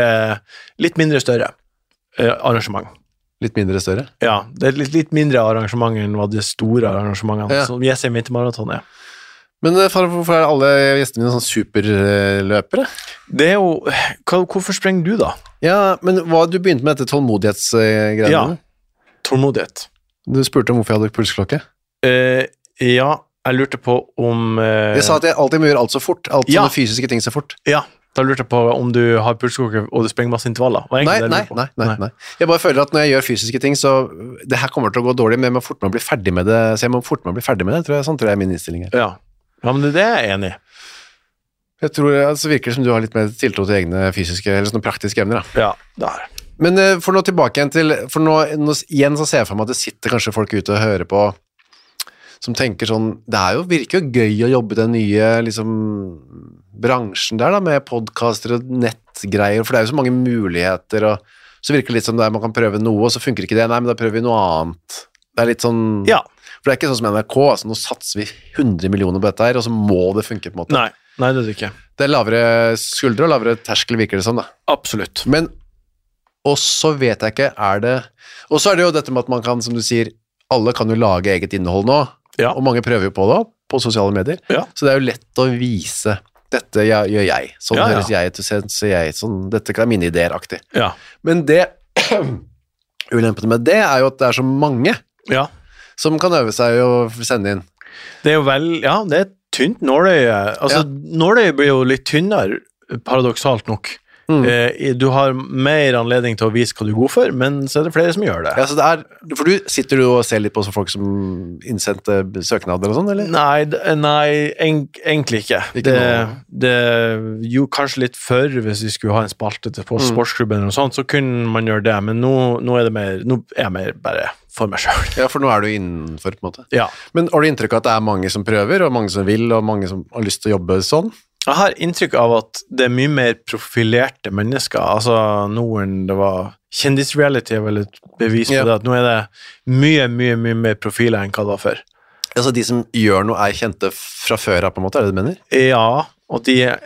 D: mindre større arrangement.
E: Litt mindre større?
D: Ja, det litt mindre arrangement enn hva de store arrangementene, som Jessheim Vintermaraton
E: Men hvorfor alle gjestene dine sånn superløpere?
D: Det jo, hvorfor sprenger du da?
E: Ja, men du begynte med dette tålmodighetsgreiene?
D: Ja, tålmodighet.
E: Du spurte om hvorfor jeg hadde pulsklokke?
D: Ja, jeg lurte på om
E: Jeg sa at jeg alltid må gjøre alt så fort, sånne fysiske ting så fort.
D: Ja, da lurte jeg på om du har pulsklokke og du sprenger masse intervaller.
E: Nei. Jeg bare føler at når jeg gjør fysiske ting, så det her kommer til å gå dårlig, men jeg må fort meg bli ferdig med det, sånn tror jeg min innstilling
D: Ja, men det er jeg enig i.
E: Jeg tror, virker det som du har litt mer tiltro til egne fysiske, eller sånne praktiske evner da.
D: Ja, det er.
E: Men for nå tilbake igjen til, for nå igjen så ser jeg for meg at det sitter kanskje folk ute og hører på, som tenker sånn, virker jo gøy å jobbe i den nye liksom, bransjen der da, med podcaster og nettgreier, for det jo så mange muligheter, og så virker det litt som det man kan prøve noe, og så funker ikke det, nei, men da prøver vi noe annet. Det litt sånn, for det ikke sånn som NRK, altså nå satser vi 100 millioner på dette her, og så må det funke på en måte.
D: Nei, det ikke.
E: Det lavere skuldre og lavere terskel virker det sånn da.
D: Absolutt.
E: Men, og så vet jeg ikke, og så det jo dette med at man kan, som du sier, alle kan jo lage eget innhold nå, og mange prøver jo på det på sosiale medier, så det jo lett å vise dette gjør jeg, sånn høres jeg til, så jeg, sånn, dette kan mine ideer-aktig. Men det ulempene med det jo at det så mange som kan øve seg og sende inn.
D: Det jo vel, det tynt nåløye, altså nåløye blir jo litt tynnere, paradoksalt nok. Du har mer anledning til å vise hva du god for, men så det flere som gjør det.
E: Ja, så for du sitter du og ser litt på folk som innsendte søknader og sånn, eller?
D: Nei, egentlig ikke. Det jo kanskje litt før, hvis vi skulle ha en spalte på sportsklubben og sånt, så kunne man gjøre det, men nå er jeg mer bare for meg selv. Ja,
E: for nå du innenfor på en måte.
D: Ja.
E: Men har du inntrykk av at det mange som prøver, og mange som vil, og mange som har lyst til å jobbe sånn?
D: Jeg har inntrykk av at det mye mer profilerte mennesker, altså noen det var kjendisreality vel et bevis på det, at nå det mye mer profiler enn hva det var før.
E: Altså de som gjør noe kjente fra før på en måte, det du mener?
D: Ja, og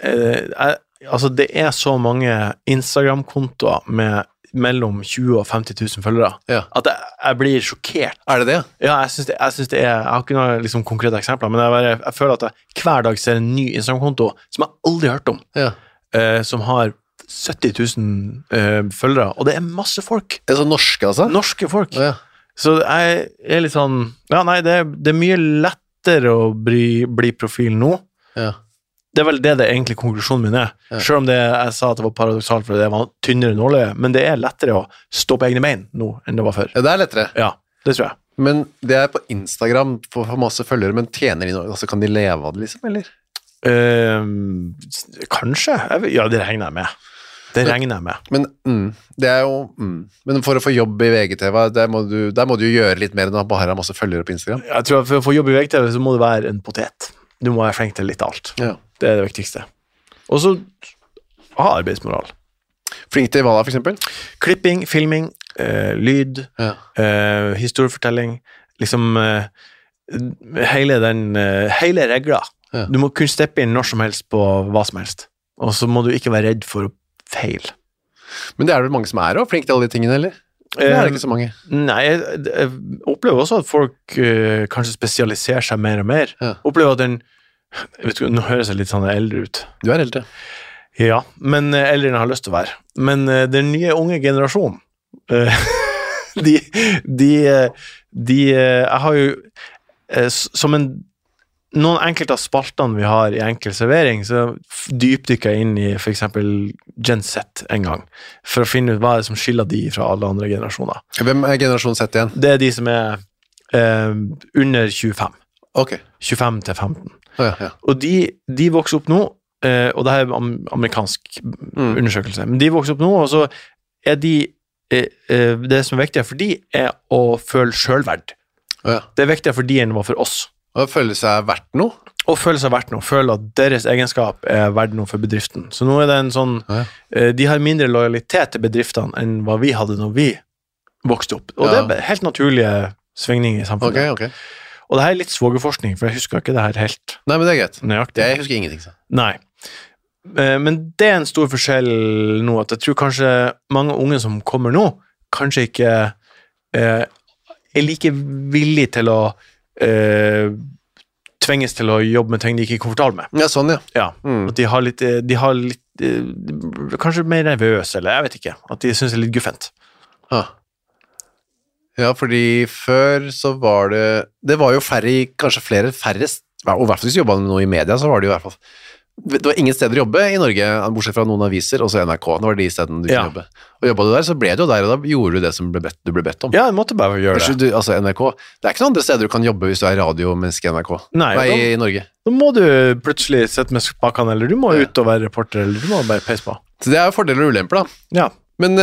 D: altså det så mange Instagram-kontoer med mellom 20 og 50 000 følgere, at jeg blir sjokkert.
E: Det det?
D: Ja, jeg synes det jeg har ikke noen liksom, konkrete eksempler, men jeg føler at jeg hver dag ser en ny Instagram-konto som jeg aldri har hørt om, som har 70 000 følgere, og det masse folk.
E: Så norske, altså?
D: Norske folk. Så jeg litt sånn, det mye lettere å bli profil nå. Det vel det egentlig konklusjonen min selv om jeg sa at det var paradoksalt for det var tynnere nåløye, men det lettere å stå på egne bein nå enn det var før.
E: Ja, det lettere.
D: Ja, det tror jeg.
E: Men det på Instagram for masse følgere, men tjener de noe? Altså, kan de leve av det liksom, eller?
D: Kanskje. Ja, det regner jeg med.
E: Men det jo Men for å få jobb i VGTV, der må du gjøre litt mer enn å bare ha masse følgere på Instagram.
D: Jeg tror at for å få jobb i VGTV så må du være en potet. Du må være flink til litt alt. Det det viktigste. Og så ha arbeidsmoral.
E: Flink til hva da, for eksempel?
D: Klipping, filming, lyd, historiefortelling, liksom hele regler. Du må kunne steppe inn når som helst på hva som helst. Og så må du ikke være redd for å feile.
E: Men det det vel mange som også flink til alle de tingene, eller? Det det ikke så mange.
D: Nei, jeg opplever også at folk kanskje spesialiserer seg mer og mer. Opplever at nå høres jeg litt sånn eldre ut.
E: Du eldre.
D: Ja, men eldre enn jeg har lyst til å være. Men den nye unge generasjonen, jeg har jo, som noen enkelte av spaltene vi har i enkel servering, så dypdykker jeg inn i for eksempel Gen Z en gang, for å finne ut hva som skiller de fra alle andre generasjoner.
E: Hvem generasjon Z igjen?
D: Det de som under 25.
E: Ok.
D: 25 til 15.
E: Ja.
D: Og de vokser opp nå, og det er amerikansk undersøkelse, men de vokser opp nå, og så de det som er viktig for de å føle selvverd.
E: Ja.
D: Det er viktigere for de enn det var for oss.
E: Og føle seg verdt noe?
D: Og føle seg verdt noe, føle at deres egenskap er verdt noe for bedriften. Så nå er det en sånn, de har mindre lojalitet til bedriftene enn hva vi hadde når vi vokste opp. Og det er helt naturlige svingninger i samfunnet.
E: Ok.
D: Og det her er litt svogerforskning, for jeg husker ikke det her helt.
E: Nei, men det er greit.
D: Nøyaktig.
E: Jeg husker ingenting. Så.
D: Nei. Men det er en stor forskjell nå, at jeg tror kanskje mange unge som kommer nå, kanskje ikke er like villige til å tvinges til å jobbe med ting de ikke er komfortable med.
E: Ja, sånn, ja.
D: Ja, at de har litt kanskje mer nervøse, eller jeg vet ikke, at de synes det er litt guffent.
E: Ja, fordi før så var det var jo kanskje færre, og i hvert fall hvis du jobbet noe i media, så var det jo i hvert fall, det var ingen steder å jobbe i Norge, bortsett fra noen aviser, og så NRK, det var de stedene du kunne jobbe. Og jobbet du der, så ble du der, og da gjorde du det som du ble bedt om.
D: Ja, jeg måtte bare gjøre det.
E: Altså NRK, det er ikke noen andre steder du kan jobbe hvis du er radiomenneske i NRK. Nei, i Norge.
D: Da må du plutselig sette med spakene, eller du må ut og være reporter, eller du må bare peise på.
E: Så det er jo fordeler og ulemper da.
D: Ja.
E: Men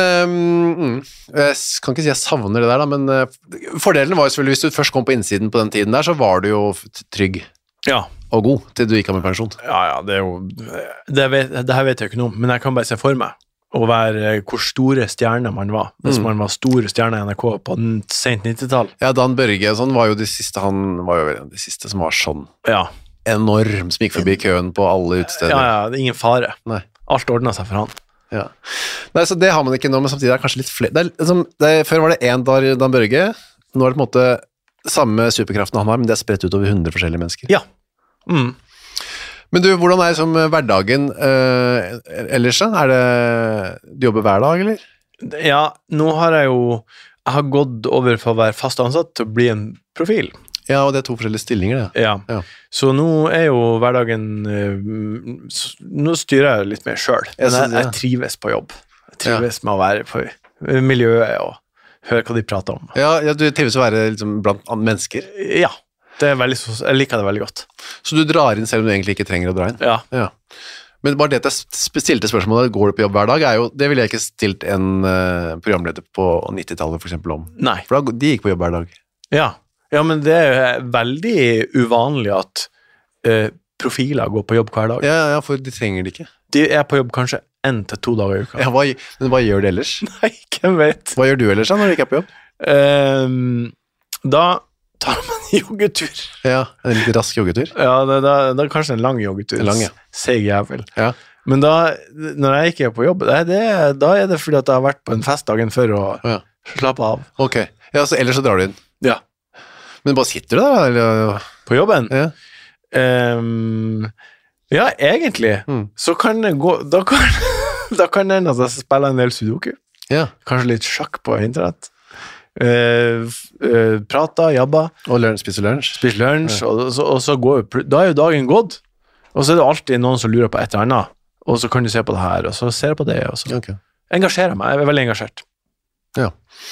E: jeg kan ikke si jeg savner det der da, men fordelen var jo selvfølgelig, hvis du først kom på innsiden på den tiden der, så var du jo trygg. Ja. Og god, til du gikk av med pensjon.
D: Ja, det er jo, det her vet jeg ikke noe om, men jeg kan bare se for meg å være hvor store stjerner man var, hvis man var store stjerner i NRK på sent 90-tall.
E: Ja, Dan Børge sånn var jo de siste, han var jo de siste som var sånn. Ja. Enorm, som gikk forbi køen på alle utesteder.
D: Ja, det er ingen fare.
E: Nei.
D: Alt ordnet seg for han.
E: Ja. Nei, så det har man ikke nå, men samtidig er det kanskje litt flere. Før var det en Dan Børge, nå er det på en måte samme superkraften han har, men det er spredt ut over 100 forskjellige mennesker.
D: Ja.
E: Men du, hvordan er liksom hverdagen ellers? Du jobber hver dag, eller?
D: Ja, nå har jeg har gått over for å være fast ansatt til å bli en profil.
E: Ja, og det er 2 forskjellige stillinger, det.
D: Ja. Så nå er jo hverdagen, nå styrer jeg litt mer selv. Jeg trives på jobb. Jeg trives med å være på miljøet og høre hva de prater om. Ja,
E: du trives å være liksom blant mennesker?
D: Ja. Jeg liker det veldig godt.
E: Så du drar inn selv om du egentlig ikke trenger å dra inn?
D: Ja.
E: Men bare det at jeg stilte spørsmålet, går du på jobb hver dag, det ville jeg ikke stilt en programleder på 90-tallet for eksempel om.
D: Nei.
E: For de gikk på jobb hver dag.
D: Ja, men det er veldig uvanlig at profiler går på jobb hver dag.
E: Ja, for de trenger det ikke.
D: De er på jobb kanskje 1 til 2 dager i uka.
E: Ja, men hva gjør de ellers?
D: Nei, hvem vet.
E: Hva gjør du ellers da, når du ikke er på jobb?
D: Da tar man en joggetur.
E: Ja, en litt rask joggetur.
D: Ja, det er kanskje en lang joggetur.
E: Lang, ja.
D: Seg jævel.
E: Ja.
D: Men da, når jeg ikke er på jobb, da er det fordi at jeg har vært på en fest dagen før og slappet av.
E: Ok, ja, så ellers så drar du inn.
D: Ja.
E: Men bare sitter du der, eller?
D: På jobben?
E: Ja.
D: Ja, egentlig. Så kan det gå, da kan det hende at jeg spiller en del sudoku.
E: Ja.
D: Kanskje litt sjakk på internett. Prata, jobba
E: og spiser lunsj
D: og så går da er jo dagen gått, og så er det alltid noen som lurer på et eller annet, og så kan du se på det her, og så ser jeg på det, og så engasjerer meg, jeg er veldig engasjert.
E: Ja.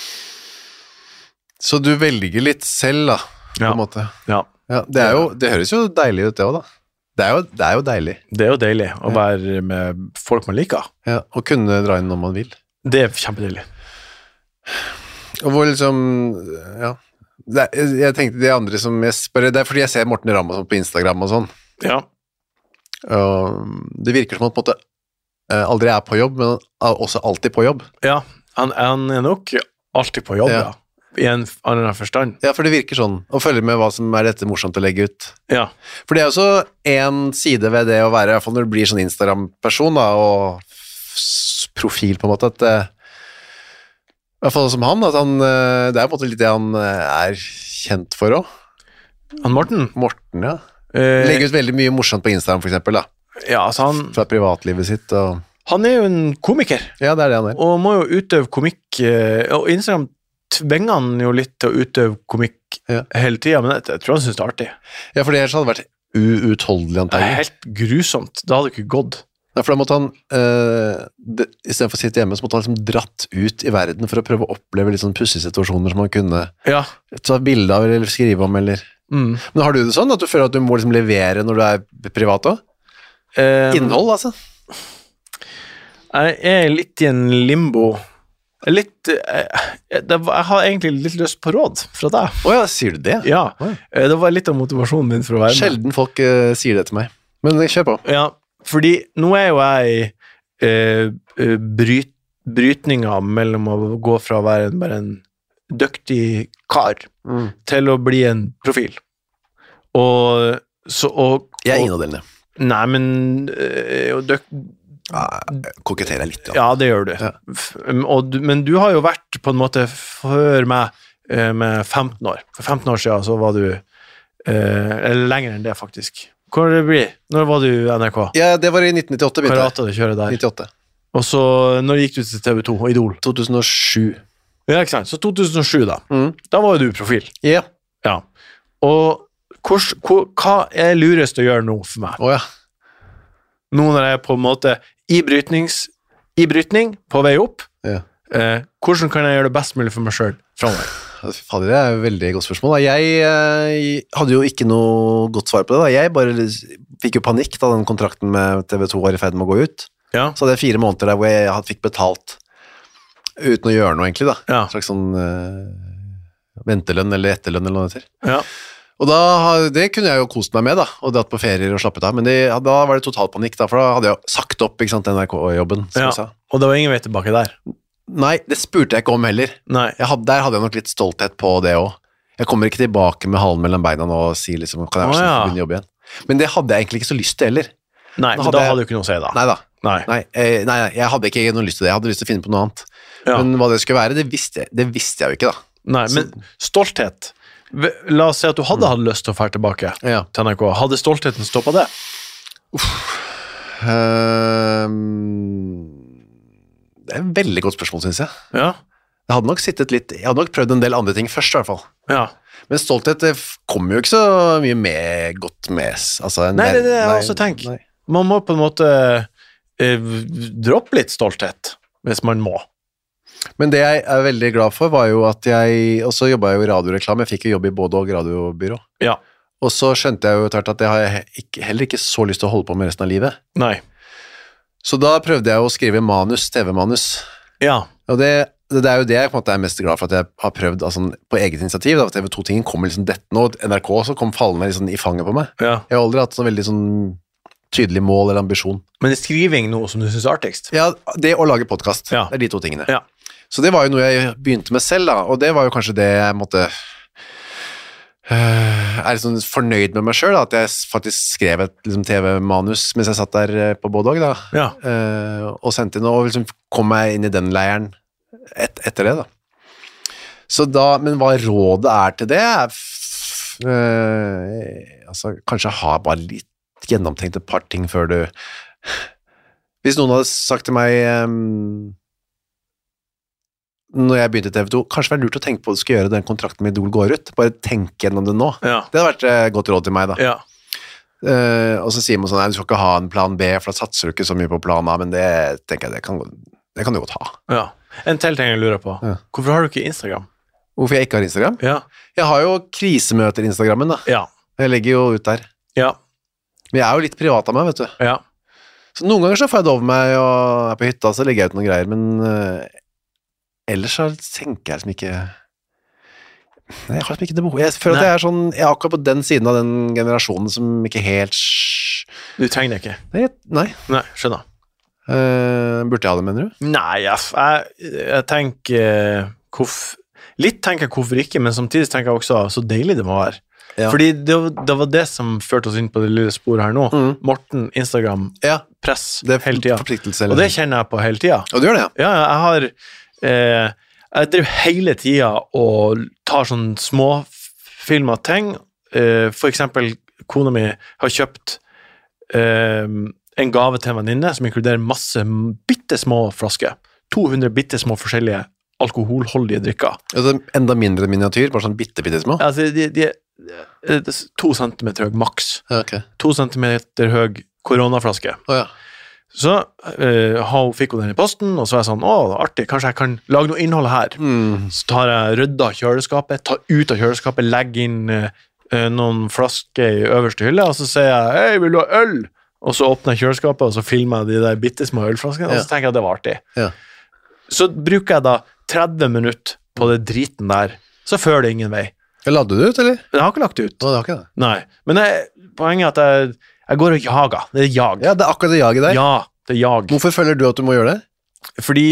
E: Så du velger litt selv da, på en måte.
D: Ja.
E: Det høres jo deilig ut det også da. Det er jo deilig.
D: Det er jo deilig å være med folk man liker.
E: Ja, og kunne dra inn når man vil.
D: Det er kjempedeilig.
E: Og hvor liksom, ja, jeg tenkte de andre som jeg spør, det er fordi jeg ser Morten Ramm på Instagram og sånn.
D: Ja.
E: Og det virker som at på en måte aldri er på jobb, men også alltid på jobb.
D: Ja, han er nok alltid på jobb, ja. I en annen forstand.
E: Ja, for det virker sånn, og følge med hva som er dette morsomt å legge ut.
D: Ja.
E: For det er også en side ved det å være, i hvert fall når du blir sånn Instagram-person da, og profil på en måte, at i hvert fall som han, at det er på en måte litt det han er kjent for også.
D: Han Morten?
E: Morten, ja. Legger ut veldig mye morsomt på Instagram for eksempel da.
D: Ja, altså
E: fra privatlivet sitt.
D: Han jo en komiker.
E: Ja, det han
D: Og må jo utøve komikk, og Instagram tvinger han jo litt til å utøve komikk hele tiden, men jeg tror han synes det artig.
E: Ja, for det ellers hadde vært uutholdelig antagelig.
D: Helt grusomt, det hadde ikke gått.
E: Ja, for da måtte han, i stedet for å sitte hjemme, så måtte han liksom dratt ut i verden for å prøve å oppleve litt sånn pussige situasjoner som han kunne ta bilder av eller skrive om, eller... Men har du det sånn at du føler at du må liksom levere når du privat også? Innhold, altså?
D: Jeg litt i en limbo. Jeg har egentlig litt lyst på råd fra deg.
E: Åja, sier du det?
D: Ja, det var litt av motivasjonen min for å være med.
E: Sjelden folk sier det til meg, men kjør på.
D: Ja, fordi nå jo jeg i brytninga mellom å gå fra å være bare en dyktig kar til å bli en profil. Og
E: jeg ingen av delene.
D: Nei, men
E: koketterer litt.
D: Ja, det gjør du. Ja. Men du har jo vært på en måte før meg med 15 år. For 15 år siden så var du eller lenger enn det faktisk. Hvor det blir? Når var du i NRK?
E: Ja, det var i 1998.
D: Karate du kjører der.
E: 98.
D: Og så, når gikk du til TV 2 og Idol?
E: 2007.
D: Ja, ikke sant? Så 2007 da. Da var jo du profil.
E: Ja.
D: Ja. Og hva lurest å gjøre nå for meg?
E: Åja.
D: Nå når jeg på en måte i brytning på vei opp, hvordan kan jeg gjøre det best mulig for meg selv fremover?
E: Fader, det et veldig godt spørsmål. Jeg hadde jo ikke noe godt svar på det. Jeg bare fikk jo panikk da den kontrakten med TV 2 var i ferd med å gå ut.
D: Ja.
E: Så hadde jeg 4 måneder der hvor jeg fikk betalt uten å gjøre noe egentlig da. Ja. En slags sånn ventelønn eller etterlønn eller noe der.
D: Ja.
E: Og det kunne jeg jo kost meg med da, og dratt på ferier og slappet av, men da var det total panikk da, for da hadde jeg jo sagt opp, ikke sant, NRK-jobben, som jeg sa.
D: Og det var ingen vei tilbake der?
E: Nei, det spurte jeg ikke om heller.
D: Nei.
E: Der hadde jeg nok litt stolthet på det også. Jeg kommer ikke tilbake med halen mellom beina nå og sier liksom, kan jeg begynne jobb igjen? Men det hadde jeg egentlig ikke så lyst til heller.
D: Nei, men da hadde du ikke noe å si da.
E: Nei da. Nei, jeg hadde ikke noe lyst til det. Jeg hadde lyst til å finne på noe annet. Ja. Men hva det skulle være, det visste jeg jo ikke da.
D: Nei, men stolthet. La oss si at du hadde hatt lyst til å fære tilbake til NRK. Hadde stoltheten stoppet det?
E: Det et veldig godt spørsmål, synes jeg.
D: Ja.
E: Jeg hadde nok prøvd en del andre ting først, i hvert fall.
D: Ja.
E: Men stolthet kommer jo ikke så mye godt med. Altså,
D: nei, det jeg også tenker. Man må på en måte droppe litt stolthet, hvis man må.
E: Men det jeg veldig glad for var jo at og så jobbet jeg jo i radioreklame, jeg fikk jo jobb i både og radiobyrå. Ja. Og så skjønte jeg jo tvert at jeg har heller ikke så lyst til å holde på med resten av livet.
D: Nei.
E: Så da prøvde jeg å skrive TV-manus. Ja. Og det jo det jeg på en måte mest glad for at jeg har prøvd altså, på eget initiativ, da, TV 2-tingen kommer liksom dette nå, NRK så kom fallende liksom, i fanget på meg. Ja. Jeg har aldri hatt så veldig sånn tydelig mål eller ambisjon.
D: Men det skriving noe som du synes er artigst?
E: Ja, det å lage podcast, det de 2 tingene. Ja. Så det var jo noe jeg begynte med selv da, og det var jo kanskje det jeg måtte litt sånn fornøyd med meg selv da, at jeg faktisk skrev et liksom, TV-manus mens jeg satt der på Bådog da, og sendte inn, og liksom kom meg inn i den leiren etter det da. Så da, men hva rådet til det altså, kanskje ha bare litt gjennomtenkt et par ting før du hvis noen hadde sagt til meg når jeg begynte i TV 2, kanskje var det lurt å tenke på at du skal gjøre den kontrakten med Idol går ut, bare tenk gjennom det nå. Ja. Det hadde vært godt råd til meg da. Ja. Og så sier man sånn, nei, du skal ikke ha en plan B, for da satser du ikke så mye på plan A, men det tenker jeg, det kan du godt ha. Ja.
D: En til ting jeg lurer på. Ja. Hvorfor har du ikke Instagram?
E: Hvorfor jeg ikke har Instagram? Ja. Jeg har jo krisemøter i Instagrammen da. Ja. Jeg legger jo ut der. Ja. Men jeg jo litt privat av meg, vet du. Ja. Så noen ganger så får jeg det over meg, og på hytta så legger jeg ut noen greier, men ellers så tenker jeg liksom ikke nei, jeg har liksom ikke det behov jeg føler at jeg sånn, jeg akkurat på den siden av den generasjonen som ikke helt
D: du trenger det ikke?
E: Nei,
D: skjønner
E: burde jeg ha det, mener du?
D: Nei, jeg tenker litt tenker jeg hvorfor ikke, men samtidig tenker jeg også så deilig det må være fordi det var det som førte oss inn på det lille sporet her nå Morten, Instagram, press hele tiden, og det kjenner jeg på hele tiden
E: og du gjør det,
D: ja jeg har jeg driver hele tiden og tar sånn små filmer ting for eksempel kona mi har kjøpt en gave til en venninne som inkluderer masse bittesmå flasker. 200 bittesmå forskjellige alkoholholdige drikker.
E: Altså enda mindre miniatyr, bare sånn bittesmå?
D: Altså, de er 2 centimeter høy maks.
E: Ja, okay.
D: 2 centimeter høy koronaflaske.
E: Ja.
D: Så fikk hun den i posten, og så var jeg sånn, artig, kanskje jeg kan lage noe innhold her. Så tar jeg rydda kjøleskapet, tar ut av kjøleskapet, legger inn noen flasker i øverste hylle, og så sier jeg, hei, vil du ha øl? Og så åpner jeg kjøleskapet, og så filmer jeg de der bittesmå ølflaskene, og så tenker jeg at det var artig.
E: Ja.
D: Så bruker jeg da 30 minutter på det driten der, så fører det ingen vei.
E: Lagde du det ut, eller?
D: Jeg har ikke lagt det ut.
E: Det har ikke det.
D: Nei, men poenget er at jeg går og jager. Det er jag.
E: Ja, det er akkurat det jaget der.
D: Ja, det er jag.
E: Hvorfor føler du at du må gjøre det?
D: Fordi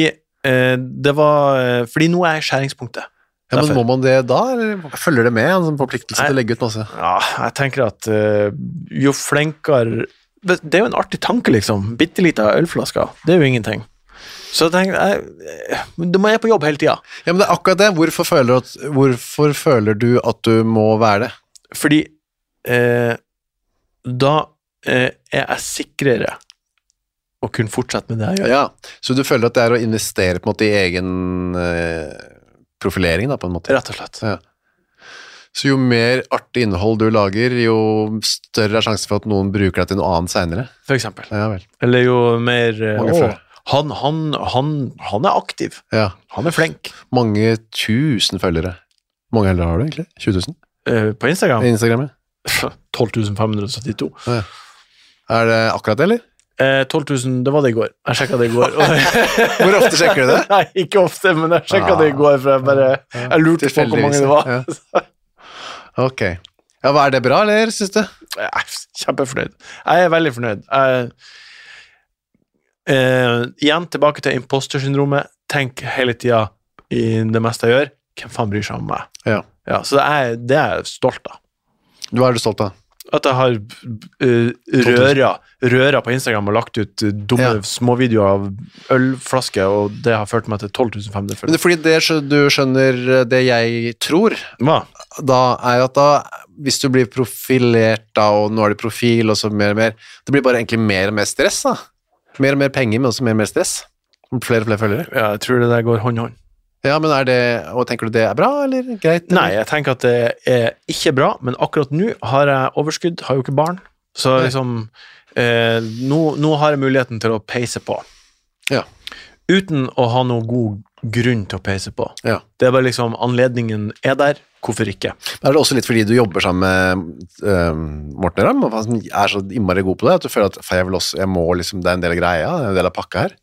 D: fordi nå er jeg skjæringspunktet.
E: Ja, men må man det da, eller følger det med en sånn forpliktelse til å legge ut masse?
D: Ja, jeg tenker at jo flinkere... Det er jo en artig tanke, liksom. Bittelite ølflasker. Det er jo ingenting. Så jeg tenker, da må jeg på jobb hele tiden.
E: Ja, men det er akkurat det. Hvorfor føler du at du må være det?
D: Fordi da er jeg sikrere å kunne fortsette med det jeg gjør.
E: Ja, så du føler at det er å investere på en måte i egen profilering da, på en måte?
D: Rett og slett.
E: Ja. Så jo mer artig innhold du lager, jo større er sjansen for at noen bruker deg til noe annet senere.
D: For eksempel.
E: Ja, vel.
D: Eller jo mer... Han er aktiv.
E: Ja.
D: Han er flink.
E: Mange tusen følgere. Hvor mange heller har du egentlig? 20 000?
D: På Instagram?
E: Instagram,
D: ja. 12 572.
E: Ja. Er det akkurat det, eller?
D: 12 000, det var det i går. Jeg sjekket det i går.
E: Hvor ofte sjekker du det?
D: Nei, ikke ofte, men jeg sjekket det i går, for jeg lurte på hvor mange det var.
E: Ja. Ok. Ja, hva er det bra, eller, synes du?
D: Jeg er kjempefornøyd. Jeg er veldig fornøyd. Igjen tilbake til impostersyndromet. Tenk hele tiden i det meste jeg gjør, hvem faen bryr seg om meg?
E: Ja.
D: Ja, så det er jeg stolt av.
E: Hva er du stolt av?
D: At jeg har røra på Instagram og lagt ut dumme småvideoer av ølflasker, og det har ført meg til 12 500 følgere.
E: Men det er fordi du skjønner det jeg tror.
D: Hva?
E: Da er at hvis du blir profilert da, og nå er det profil, og så mer og mer, det blir bare egentlig mer og mer stress da. Mer og mer penger, men også mer og mer stress. Flere og flere følgere. Ja,
D: jeg tror det der går hånd i hånd.
E: Ja, men tenker du det er bra, eller greit? Eller?
D: Nei, jeg tenker at det er ikke bra, men akkurat nå har jeg overskudd, har jo ikke barn, så liksom, nå har jeg muligheten til å peise på. Ja. Uten å ha noe god grunn til å peise på. Ja. Det er bare liksom, anledningen er der, hvorfor ikke?
E: Er det også litt fordi du jobber sammen med Morten Ramm, og han er så innmari god på det, at du føler at jeg må liksom, det er en del av greia, det er en del av pakka her?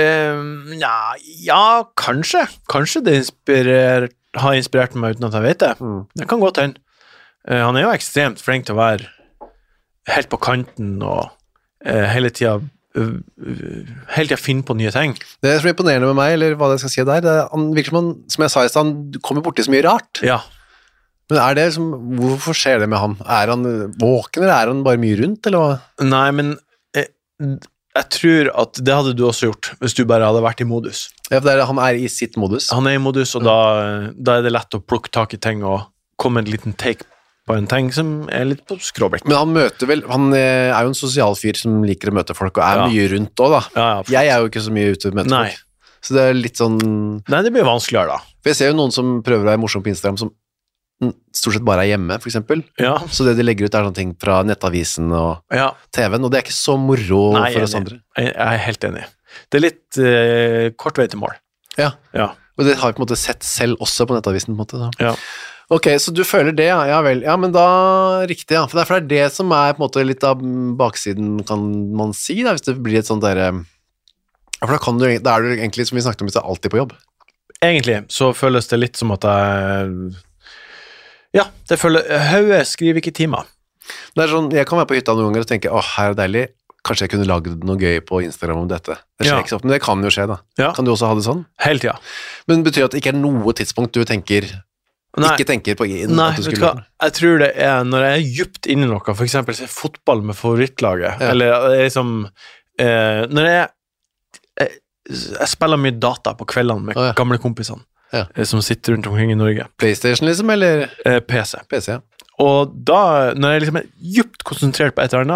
D: Ja, kanskje. Kanskje det har inspirert meg uten at jeg vet det. Det kan godt hende. Han er jo ekstremt flink til å være helt på kanten og hele tiden finne på nye ting.
E: Det som er imponerende med meg, eller hva jeg skal si der, han virker som jeg sa i stedet, han kommer borti så mye rart.
D: Ja.
E: Men er det liksom, hvorfor skjer det med han? Er han våken, eller er han bare mye rundt, eller hva?
D: Nei, men jeg tror at det hadde du også gjort, hvis du bare hadde vært i modus.
E: Ja, for han er i sitt modus.
D: Han er i modus, og da er det lett å plukke tak i ting og komme en liten take på en ting som er litt på skråblikk.
E: Men han er jo en sosial fyr som liker å møte folk, og er mye rundt også da. Ja, jeg er jo ikke så mye ute å møte folk. Så det er litt sånn...
D: Nei, det blir vanskeligere da.
E: For jeg ser jo noen som prøver å være morsom på Instagram, som stort sett bare er hjemme, for eksempel. Ja. Så det de legger ut er sånne ting fra nettavisen og TV-en, og det er ikke så moro for oss andre.
D: Jeg er helt enig. Det er litt kort vei til mål.
E: Ja. Og det har vi på en måte sett selv også på nettavisen, på en måte. Da. Ja. Ok, så du føler det, ja vel. Ja, men da riktig, ja. For det er det som er på en måte litt av baksiden, kan man si, da, hvis det blir et sånt der... Ja, for da er du egentlig, som vi snakket om, hvis du er alltid på jobb.
D: Egentlig så føles det litt som at jeg... Ja, det føler... Høye skriver ikke timer.
E: Det er sånn, jeg kan være på hytta noen ganger og tenke, her er det deilig, kanskje jeg kunne laget noe gøy på Instagram om dette. Det skjer ikke så ofte, men det kan jo skje da. Ja. Kan du også ha det sånn?
D: Helt ja.
E: Men betyr det at det ikke er noe tidspunkt du tenker... Ikke tenker på at du skulle gjøre det?
D: Jeg tror det er når jeg er djupt inne i noe, for eksempel se fotball med favorittlaget, eller liksom når jeg spiller mye data på kveldene med gamle kompisene som sitter rundt omkring i Norge.
E: PlayStation liksom, eller?
D: PC.
E: PC, ja.
D: Og da, når jeg liksom er djupt konsentrert på et eller annet,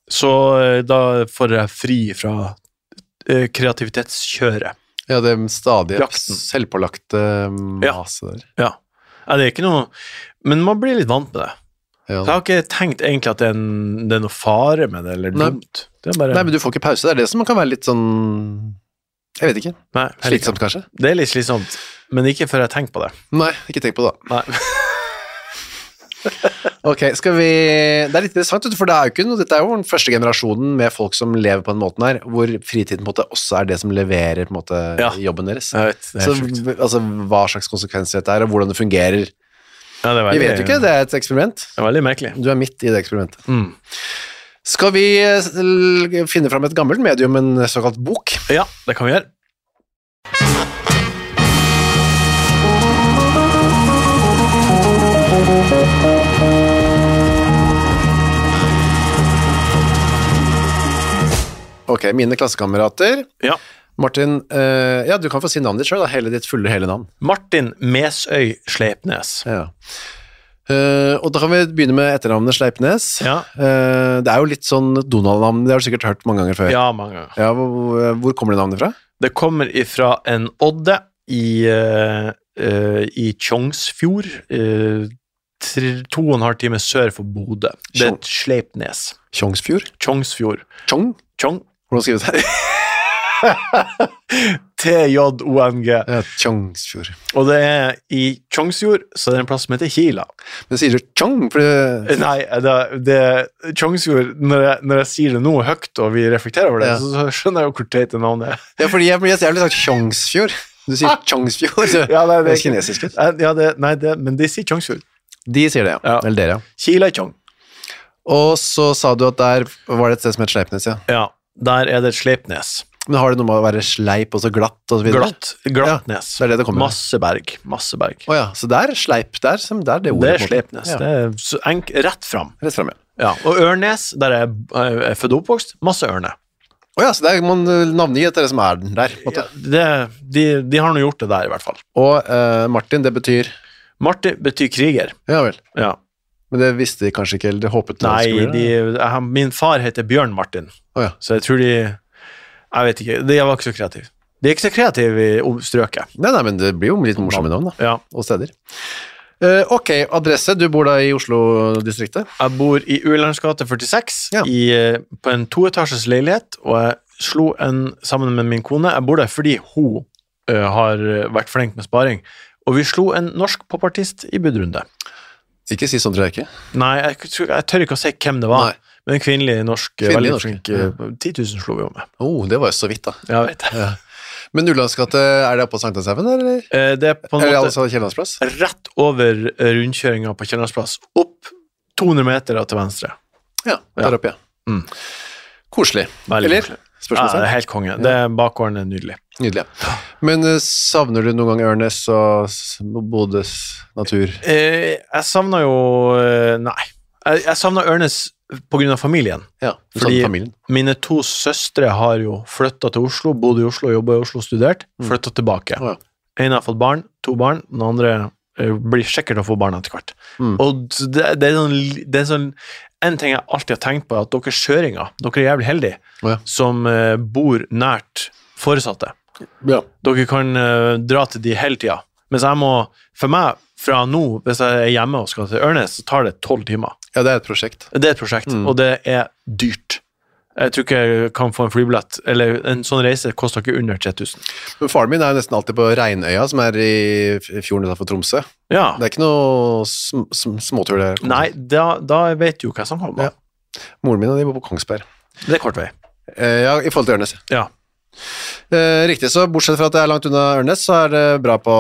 D: Så da får jeg fri fra kreativitetskjøret.
E: Ja, det stadig selvpålagte maset der.
D: Ja, det er ikke noe, men man blir litt vant med det. Ja. Så jeg har ikke tenkt egentlig at det er noe fare med det, eller dumt. Det er bare...
E: Nei, men du får ikke pause, det er det som kan være litt sånn, jeg vet ikke.
D: Nei,
E: slitsomt kanskje?
D: Det er litt slitsomt, men ikke før jeg tenker på det.
E: Nei, ikke tenk på det.
D: Nei.
E: Ok, det er litt interessant, for det er jo ikke noe, dette er jo den første generasjonen med folk som lever på den måten her, hvor fritiden på en måte også er det som leverer på en måte jobben deres.
D: Jeg vet, det er helt sjukt.
E: Altså, hva slags konsekvenser dette er, og hvordan det fungerer.
D: Ja, det er veldig,
E: vi vet jo ikke, det er et eksperiment.
D: Det er veldig merkelig.
E: Du er midt i det eksperimentet. Skal vi finne fram et gammelt medium, en såkalt bok?
D: Ja, det kan vi gjøre.
E: Ok, mine klassekamerater.
D: Ja.
E: Martin, du kan få si navnet ditt selv, hele ditt hele navn.
D: Martin Mesøy Sleipnes.
E: Ja. Og da kan vi begynne med etternavnet Sleipnes.
D: Ja.
E: Det er jo litt sånn Donald-navn, det har du sikkert hørt mange ganger før.
D: Ja, mange ganger.
E: Ja, hvor kommer det navnet fra?
D: Det kommer ifra en odde i Tjongsfjord, 2,5 timer sør for Bodø. Det er et Sleipnes.
E: Tjongsfjord?
D: Tjongsfjord.
E: Tjong? Hvordan skrives det?
D: T-J-O-N-G.
E: Ja, Tjongsfjord.
D: Og det er i Tjongsfjord, så det er en plass som heter Kila.
E: Men sier du Tjong?
D: Nei, Tjongsfjord, når jeg sier det nå høyt, og vi reflekterer over det, så skjønner jeg jo hvor teit det navnet er.
E: Ja, fordi jeg blir sagt Tjongsfjord. Du sier Tjongsfjord, så
D: ja, det er
E: kinesisk.
D: Ja, men de sier Tjongsfjord.
E: De sier det, ja. Eller dere, ja.
D: Kila i Tjong.
E: Og så sa du at der var det et sted som het Sleipnes, ja.
D: Ja, der er det et Sleipnes.
E: Men har det noe med å være sleip og så glatt og så videre?
D: Glattnes.
E: Ja, det er det kommer.
D: Masse berg.
E: Åja, så der sleip, der det ordet.
D: Det er Sleipnes, det er rett fram.
E: Rett fram, ja.
D: Ja, og Ørnes, der jeg er født og oppvokst, masse ørne.
E: Åja, så der man navngi etter det som er der.
D: Ja, de har nå gjort det der i hvert fall.
E: Og Martin, det betyr?
D: Martin betyr kriger.
E: Ja vel.
D: Ja.
E: Men det visste de kanskje ikke, eller de håpet det?
D: Nei, min far heter Bjørn Martin, så jeg tror jeg vet ikke, de var ikke så kreative. De er ikke så kreative i strøket.
E: Nei, men det blir jo litt morsomme navn da, og steder. Ok, adresse, du bor da i Oslo-distriktet?
D: Jeg bor i Uelandsgate 46, på en 2-etasjes leilighet, og jeg slo sammen med min kone. Jeg bor der fordi hun har vært flink med sparing, og vi slo en norsk popartist i budrunde.
E: Ikke si sånn, tror jeg ikke.
D: Nei, jeg tør ikke å si hvem det var. Nei. Men en kvinnelig norsk, veldig flink, 10 000 slo vi jo med.
E: Det var jo så vidt da.
D: Ja, vet jeg. Ja.
E: Men Ulandsgate, er det på Sankthanshaugen, eller?
D: Det er på en måte
E: altså Kjellandsplass?
D: Rett over rundkjøringen på Kjellandsplass, opp 200 meter til venstre.
E: Ja, der oppe, ja. Koselig.
D: Veldig koselig. Ja, det er helt konge. Bakgården er nydelig.
E: Nydelig, ja. Men savner du noen gang Ørnes og Bodøs natur?
D: Jeg savner jo... Nei. Jeg savner Ørnes på grunn av familien.
E: Ja,
D: fordi
E: familien.
D: Mine 2 søstre har jo flyttet til Oslo, bodde i Oslo, jobbet i Oslo, studert, flyttet tilbake. En har fått barn, 2 barn, den andre blir sikkert å få barn etter hvert. Og det er sånn en ting jeg alltid har tenkt på, at dere kjøringer, dere er jævlig heldige, som bor nært foresatte.
E: Ja.
D: Dere kan dra til de hele tiden. Mens jeg må, for meg, fra nå, hvis jeg er hjemme og skal til Ørnes, så tar det 12 timer.
E: Ja, det er et prosjekt.
D: Det er et prosjekt, og det er dyrt. Jeg tror ikke jeg kan få en flybillett, eller en sånn reise koster ikke under 3000.
E: Men faren min er jo nesten alltid på Reinøya, som er i fjorden utenfor Tromsø.
D: Ja.
E: Det er ikke noe småtur der.
D: Nei, da vet du jo hva som kommer.
E: Ja. Moren min og de bor på Kongsberg.
D: Det er kort vei.
E: Ja, i forhold til Ørnes.
D: Ja.
E: Riktig, så bortsett fra at det er langt unna Ørnes, så er det bra på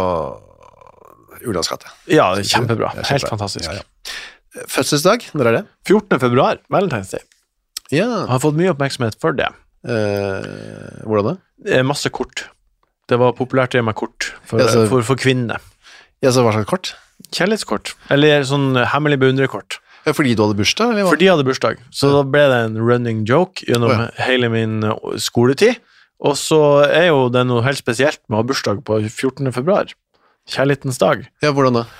E: Ulandsgate.
D: Ja, det er kjempebra. Helt fantastisk.
E: Ja. Fødselsdag, når er det?
D: 14. februar, Valentine's Day.
E: Ja.
D: Jeg har fått mye oppmerksomhet for det.
E: Hvordan det?
D: Masse kort. Det var populært å gi meg kort for kvinner.
E: Ja, så hva slags kort?
D: Kjærlighetskort. Eller sånn hemmelig beundrekort.
E: Ja, fordi du hadde bursdag? Eller hva?
D: Fordi jeg hadde bursdag. Så da ble det en running joke gjennom hele min skoletid. Og så er jo det noe helt spesielt med å ha bursdag på 14. februar. Kjærlighetens dag.
E: Ja, hvordan da?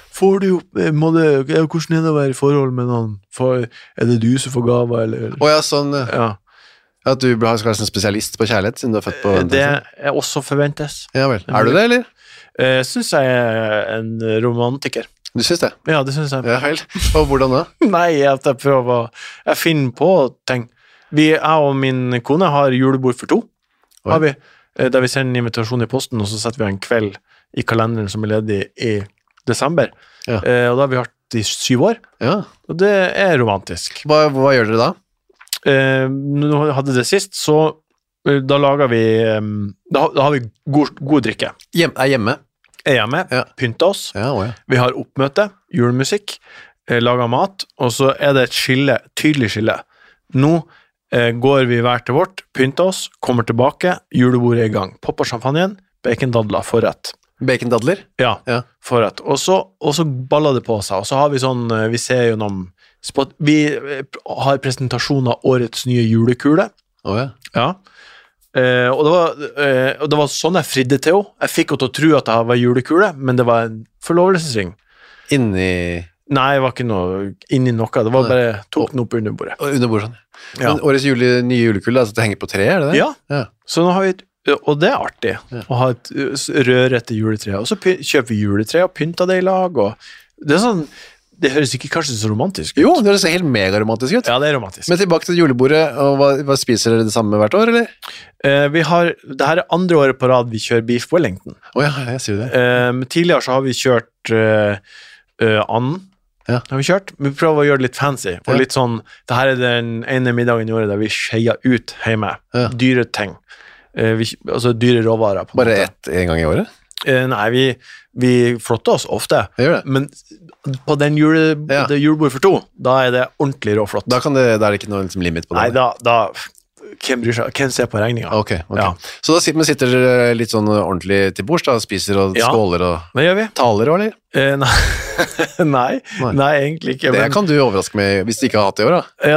D: Hvordan er det å være i forhold med noen? Er det du som får gaver, eller?
E: Sånn, ja. At du har kanskje en spesialist på kjærlighet, siden du er født på...
D: Det er også forventes.
E: Ja vel. Er du det, eller?
D: Synes jeg er en romantiker.
E: Du synes det?
D: Ja, det synes jeg.
E: Ja, vel. Og hvordan da?
D: Nei, jeg finner på ting. Jeg og min kone har julebord for 2. Har vi, der vi sender en invitasjon i posten, og så setter vi en kveld i kalenderen som er ledig i desember. Ja. Og da har vi hatt i 7 år. Ja. Og det er romantisk.
E: Hva gjør dere da?
D: Når vi hadde det sist, så da lager vi da har vi god drikke.
E: Er hjemme?
D: Er hjemme, pynter oss. Vi har oppmøte, julemusikk, lager mat, og så er det et tydelig skille. Nå går vi hver til vårt, pynter oss, kommer tilbake, julebordet er i gang. Popper champagnen, bacondadler, forrett.
E: Bacondadler?
D: Ja, forrett. Og så baller det på seg, og så har vi sånn, vi ser jo noen vi har presentasjon av årets nye julekule. Ja. Og det var sånn jeg fridde til henne. Jeg fikk henne til å tro at det var julekule, men det var en forlovelsesring.
E: Inni?
D: Nei, det var ikke noe inni noe. Det var bare tok den opp under bordet.
E: Under bordet, sånn. Ja. Men årets nye julekule, altså det henger på tre, er det det?
D: Ja. Så nå har vi og det er artig å ha et rørete juletre. Og så kjøper vi juletre og pynter det i lag. Og det er sånn, det høres ikke kanskje så romantisk ut.
E: Jo, det høres helt megaromantisk ut.
D: Ja, det er romantisk.
E: Men tilbake til julebordet, og hva spiser dere det samme hvert år, eller?
D: Det her er 2. året på rad vi kjører beef Wellington.
E: Jeg sier det.
D: Tidligere så har vi kjørt anden. Har vi kjørt. Vi prøver å gjøre det litt fancy, og litt sånn, det her er den ene middagen i året der vi skeier ut hjemme. Dyre ting. Altså dyre råvarer.
E: Bare en gang i året?
D: Nei, vi flotter oss ofte, men på den julebord for 2, da er det ordentlig råflott.
E: Da er det ikke noe liksom limit på det?
D: Nei, da hvem bryr seg? Hvem ser på regningen?
E: Ok. Ja. Så da sitter dere litt sånn ordentlig til bords da, spiser og skåler og
D: det gjør vi.
E: Taler også, eller?
D: Nei, egentlig ikke.
E: Det kan du overraske meg hvis du ikke har hatt det i år, da?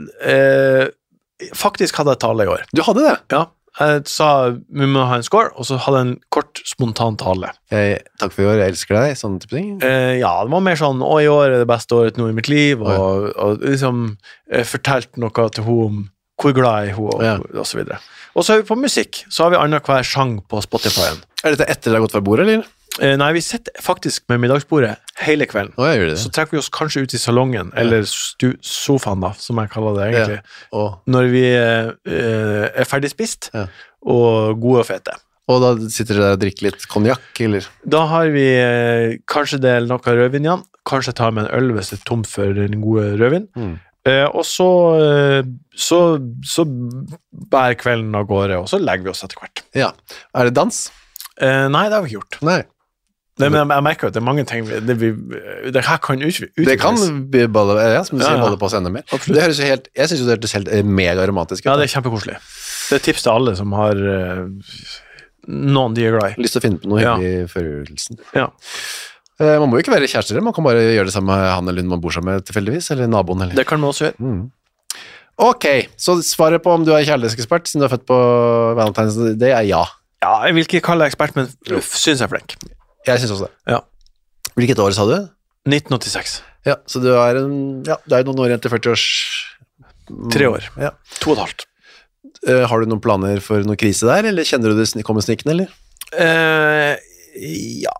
D: Ja, faktisk hadde jeg tale i år.
E: Du hadde det?
D: Ja. Jeg sa, vi må ha en skål, og så hadde jeg en kort, spontan tale.
E: Takk for i år, jeg elsker deg, sånne type ting?
D: Ja, det var mer sånn, i år er det beste året nå i mitt liv, og liksom fortalt noe til henne om hvor glad er hun, og så videre. Og så er vi på musikk, så har vi annet hver sang på Spotify-en.
E: Er dette etter det har gått fra bordet, eller?
D: Nei, vi sitter faktisk med middagsbordet hele kvelden. Så trekker vi oss kanskje ut i salongen, eller sofaen da, som jeg kaller det egentlig, når vi er ferdig spist, og gode og fete.
E: Og da sitter dere der og drikker litt konjakk, eller?
D: Da har vi kanskje det er noe rødvin igjen, kanskje tar med en øl hvis det er tomt for den gode rødvin, og så bærer kvelden av gårde, og så legger vi oss etter hvert.
E: Ja. Er det dans?
D: Nei, det har vi ikke gjort.
E: Nei.
D: Men jeg merker at det er mange ting det her kan utvikles.
E: Det kan balle på oss enda mer. Det høres jo helt, jeg synes jo det høres helt mega romantisk ut.
D: Ja, det er kjempekoselig. Det er tips til alle som har noen de er glad i.
E: Lyst til å finne på noe hyggelig i førjulsen.
D: Ja.
E: Man må jo ikke være kjærester, man kan bare gjøre det sammen med han eller hun man bor sammen med tilfeldigvis, eller naboen. Eller.
D: Det kan man også gjøre.
E: Ok, så svaret på om du er kjærlighetsekspert siden du er født på Valentine's Day er ja.
D: Ja, jeg vil ikke kalle deg ekspert, men synes jeg er flink.
E: Jeg synes også det.
D: Ja.
E: Hvilket år sa du?
D: 1986.
E: Ja, så du er noen år igjen til 40 års...
D: 3 år.
E: Ja.
D: 2,5.
E: Har du noen planer for noen krise der, eller kjenner du det kommer snikkende, eller?
D: Ja...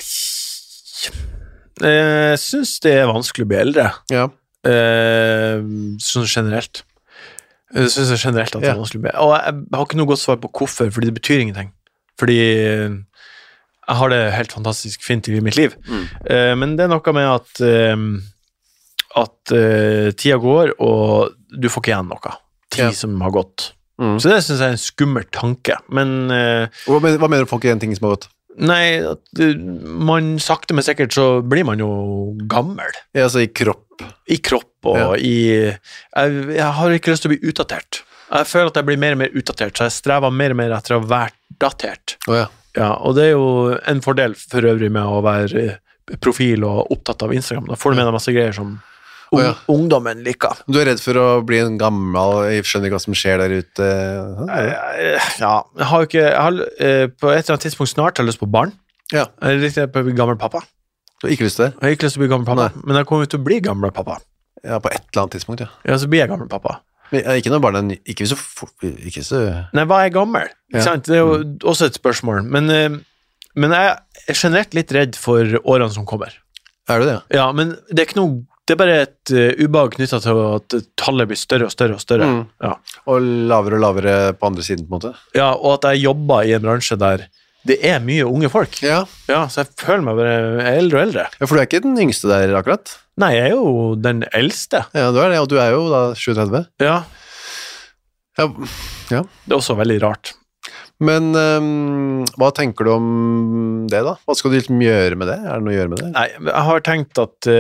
D: Jeg synes det er vanskelig å bli eldre. Ja. Sånn generelt. Jeg synes generelt at det er vanskelig å bli. Og jeg har ikke noe godt svar på hvorfor, fordi det betyr ingenting. Fordi jeg har det helt fantastisk fint i mitt liv. Men det er noe med at tida går, og du får ikke igjen noe. Tid som har gått. Så det synes jeg er en skummel tanke. Men...
E: Hva mener du får ikke igjen ting som har gått?
D: Nei, man sakte men sikkert så blir man jo gammel.
E: Ja, altså i kropp.
D: I kropp og i... Jeg har ikke lyst til å bli utdatert. Jeg føler at jeg blir mer og mer utdatert, så jeg strever mer og mer etter å være datert. Ja, og det er jo en fordel for øvrig med å være profil og opptatt av Instagram. Da får du med deg masse greier som ungdommen liker.
E: Du er redd for å bli en gammel, jeg skjønner ikke hva som skjer der ute?
D: Ja, jeg har på et eller annet tidspunkt snart har lyst på barn.
E: Ja.
D: Jeg er litt på å bli gammel pappa.
E: Du har ikke lyst til det?
D: Jeg har ikke lyst til å bli gammel pappa, men jeg kommer til å bli gammel pappa.
E: Ja, på et eller annet tidspunkt, ja.
D: Ja, så blir jeg gammel pappa.
E: Men ikke noe barn, ikke så...
D: Nei, hva er gammel? Ikke sant? Det er jo også et spørsmål. Men jeg er generelt litt redd for årene som kommer.
E: Er du det?
D: Ja, men det er ikke noe... Det er bare et ubehag knyttet til at tallet blir større og større og større. Ja.
E: Og lavere på andre siden, på en måte.
D: Ja, og at jeg jobber i en bransje der det er mye unge folk.
E: Ja.
D: Ja, så jeg føler meg bare eldre og eldre.
E: Ja, for du er ikke den yngste der akkurat?
D: Nei, jeg er jo den eldste.
E: Ja, du er det, og du er jo da 37.
D: Ja.
E: Ja.
D: Det er også veldig rart.
E: Men hva tenker du om det da? Hva skal du liksom gjøre med det? Er det noe å gjøre med det?
D: Nei, jeg har tenkt at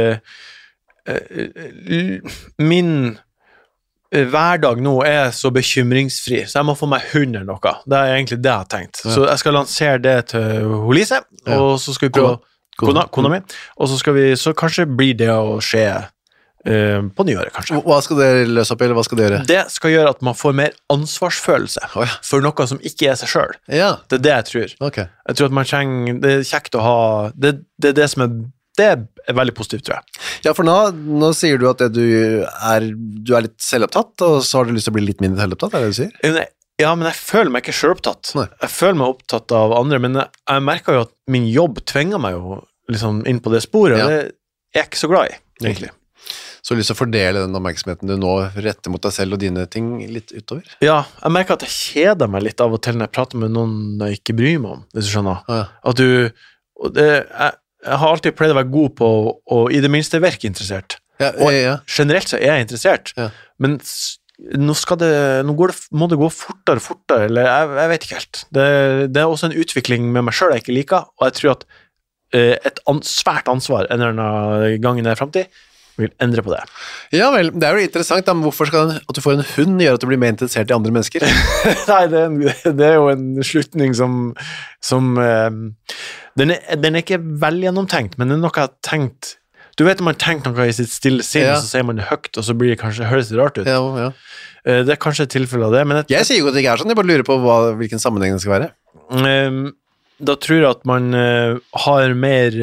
D: min hverdag nå er så bekymringsfri, så jeg må få meg hund eller noe. Det er egentlig det jeg har tenkt. Så jeg skal lansere det til Lise, og så skal vi prøve kona mi, og så kanskje blir det å skje på nyåret, kanskje.
E: Hva skal det løse opp, eller hva skal det gjøre?
D: Det skal gjøre at man får mer ansvarsfølelse for noe som ikke er seg selv.
E: Ja.
D: Det er det jeg tror.
E: Okay.
D: Jeg tror at man trenger, det er kjekt å ha, det er det som det er veldig positivt, tror jeg.
E: Ja, for nå sier du at du er litt selvopptatt, og så har du lyst til å bli litt mindre selvopptatt, er det du sier?
D: Ja, men jeg føler meg ikke selvopptatt. Jeg føler meg opptatt av andre, men jeg merker jo at min jobb tvinger meg jo liksom inn på det sporet, og det er jeg ikke så glad i, egentlig.
E: Så du har lyst til å fordele den oppmerksomheten du nå retter mot deg selv og dine ting litt utover? Ja,
D: jeg merker at jeg kjeder meg litt av og til når jeg prater med noen jeg ikke bryr meg om, hvis du skjønner. At jeg har alltid pleid å være god på å i det minste virke interessert. Og generelt så er jeg interessert, men nå må det gå fortere, eller jeg vet ikke helt. Det er også en utvikling med meg selv jeg ikke liker, og jeg tror at et svært ansvar en eller annen gang i nær fremtid vil endre på det.
E: Ja vel, det er jo interessant da, men hvorfor skal at du får en hund gjøre at du blir mer interessert i andre mennesker?
D: Nei, det er jo en slutning som den er ikke vel gjennomtenkt, men det er noe jeg har tenkt. Du vet om man tenker noe i sitt stille sinn, så sier man det høyt, og så blir det kanskje, høres det rart ut.
E: Ja.
D: Det er kanskje et tilfelle av det, men
E: jeg sier jo at det ikke er sånn, jeg bare lurer på hvilken sammenheng det skal være.
D: Da tror jeg at man har mer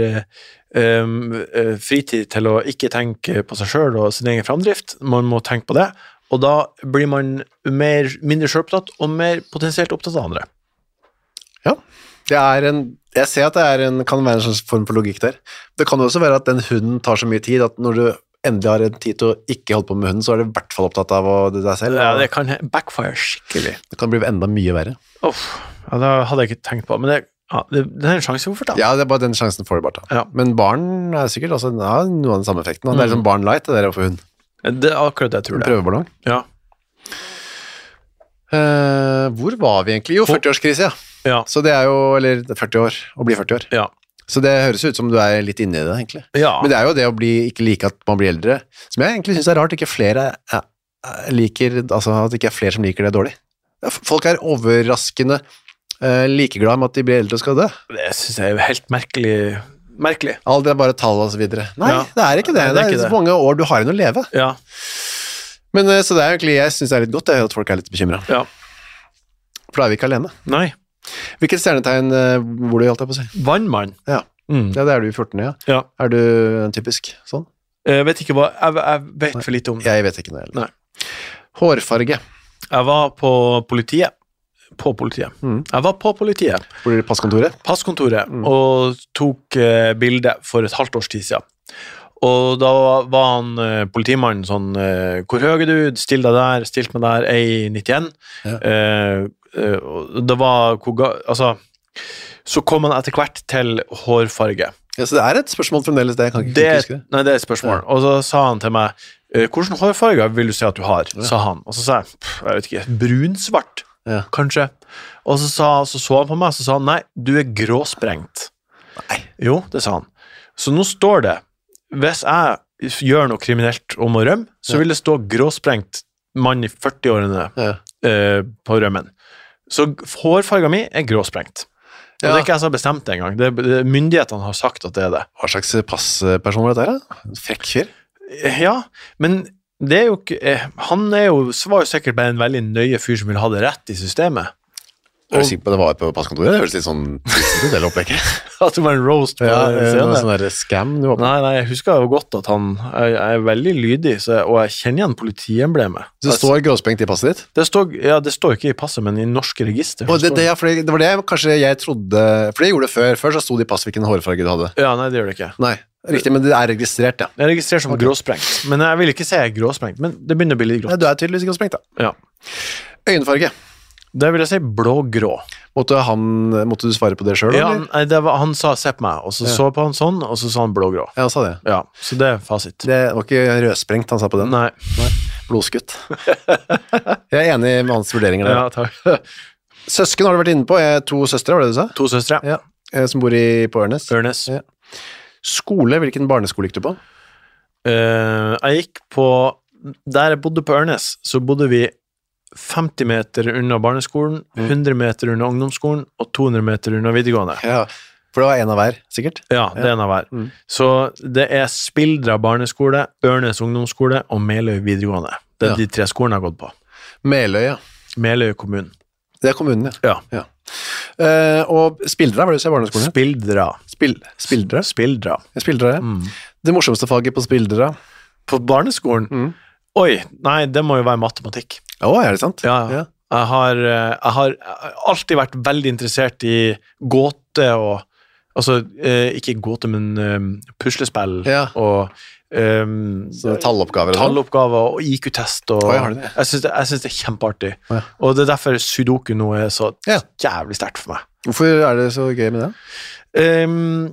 D: fritid til å ikke tenke på seg selv og sin egen fremdrift. Man må tenke på det, og da blir man mindre selvopptatt og mer potensielt opptatt av andre.
E: Ja, jeg ser at det kan være en slags form for logikk der. Det kan jo også være at den hunden tar så mye tid at når du endelig har en tid til å ikke holde på med hunden, så er du i hvert fall opptatt av deg selv.
D: Ja, det kan backfire skikkelig.
E: Det kan bli enda mye verre.
D: Ja, det hadde jeg ikke tenkt på, men det er en sjanse for å ta.
E: Ja, det er bare den sjansen får du bare ta. Ja. Men barn er sikkert også noe av den samme effekten. Det er som barn light, det der å få hund. Det er
D: akkurat det jeg tror det.
E: Prøveballong.
D: Ja.
E: Hvor var vi egentlig? Jo, 40-årskrise, ja. Så det er jo, eller 40 år, å bli 40 år.
D: Ja.
E: Så det høres ut som du er litt inne i det, egentlig.
D: Ja.
E: Men det er jo det å ikke like at man blir eldre, som jeg egentlig synes er rart, ikke flere liker, altså at det ikke er flere som liker det dårlig. Folk er overraskende like glad med at de blir eldre og skal dø.
D: Det synes jeg er jo helt merkelig.
E: Alt er bare tall og så videre. Nei, det er ikke det. Det er så mange år du har igjen å leve.
D: Ja.
E: Men så det er egentlig, jeg synes det er litt godt at folk er litt bekymret.
D: Ja.
E: For da er vi ikke alene.
D: Nei.
E: Hvilket stjernetegn hvor du holdt deg på å si?
D: Vannmann.
E: Ja, det er du i 14, ja. Er du typisk sånn?
D: Jeg vet ikke hva, jeg vet for lite om det.
E: Jeg vet ikke noe heller.
D: Nei.
E: Hårfarge.
D: Jeg var på politiet. Jeg var på politiet.
E: Hvor er det passkontoret?
D: Passkontoret, og tok bilde for et halvt års tid siden. Og da var han politimannen sånn, hvor høy er du? Still deg der, stilt meg der, 1,91. Det var, altså, så kom han etter hvert til hårfarge.
E: Ja, så det er et spørsmål fremdeles, det kan jeg ikke huske det.
D: Nei, det er et spørsmål. Og så sa han til meg, hvordan hårfarge vil du si at du har? Sa han. Og så sa jeg vet ikke, brunsvart. Kanskje. Og så han på meg, så sa han, nei, du er gråsprengt.
E: Nei.
D: Jo, det sa han. Så nå står det, hvis jeg gjør noe kriminelt og må rømme, så vil det stå gråsprengt mann i 40-årene på rømmen. Så hårfargen min er gråsprengt. Og det er ikke jeg som har bestemt det engang. Myndighetene har sagt at det er det.
E: Hva slags passperson var dette her? Frekk fyr?
D: Ja, men det er jo ikke, var jo sikkert bare en veldig nøye fyr som vil ha det rett i systemet.
E: Er du sikker på at det var på passkontoret? Det høres litt sånn trist ut, opplegget.
D: At det var en roast på scenen.
E: Sånn der scam du var på.
D: Nei, jeg husker jo godt at han er veldig lydig, og jeg kjenner igjen politiemblemet.
E: Det står gråsprengt i passet ditt?
D: Det står ikke i passet, men i norske register.
E: Det var det kanskje jeg trodde, for det gjorde det før. Før så sto det i passet hvilken hårfarge du hadde.
D: Ja, nei, det gjør det ikke.
E: Nei, riktig, men det er registrert, ja.
D: Det er registrert som gråsprengt, men jeg vil ikke si jeg er gråsprengt, men det begynner å bli litt grått.
E: Ja, du er tydeligvis gråsprengt, da.
D: Ja.
E: Øynfarge.
D: Det vil jeg si blå-grå.
E: Måtte du svare på det selv?
D: Ja, han sa se på meg, og så så på han sånn, og så sa han blå-grå.
E: Ja, han sa det.
D: Ja, så det er fasit.
E: Det var ikke rødsprengt han sa på den?
D: Nei.
E: Blodskutt. Jeg er enig med hans vurderinger der.
D: Ja, takk.
E: Søsken har du vært inne på, 2 søstre, var det du sa?
D: 2 søstre.
E: Ja, som bor på Ørnes.
D: Ja.
E: Skole, hvilken barneskole gikk du på?
D: Jeg gikk på, der jeg bodde på Ørnes, så bodde vi 50 meter unna barneskolen, 100 meter unna ungdomsskolen, og 200 meter unna videregående.
E: Ja, for det var en av hver, sikkert?
D: Ja, det er en av hver. Så det er Spildra barneskole, Ørnes ungdomsskole og Meløy videregående. Det er de 3 skolene jeg har gått på.
E: Meløy, ja.
D: Meløy kommunen.
E: Det er kommunen,
D: ja.
E: Og Spildra, hva er det du sier barneskolen?
D: Spildra.
E: Spildra, ja. Det morsomste faget på Spildra?
D: På barneskolen? Oi, nei, det må jo være matematikk.
E: Er det sant?
D: Ja. Jeg har alltid vært veldig interessert i gåte og, altså, ikke gåte, men puslespill og
E: talloppgaver
D: og IQ-test og jeg synes det er kjempeartig. Og det er derfor Sudoku nå er så jævlig sterkt for meg.
E: Hvorfor er det så gøy med det?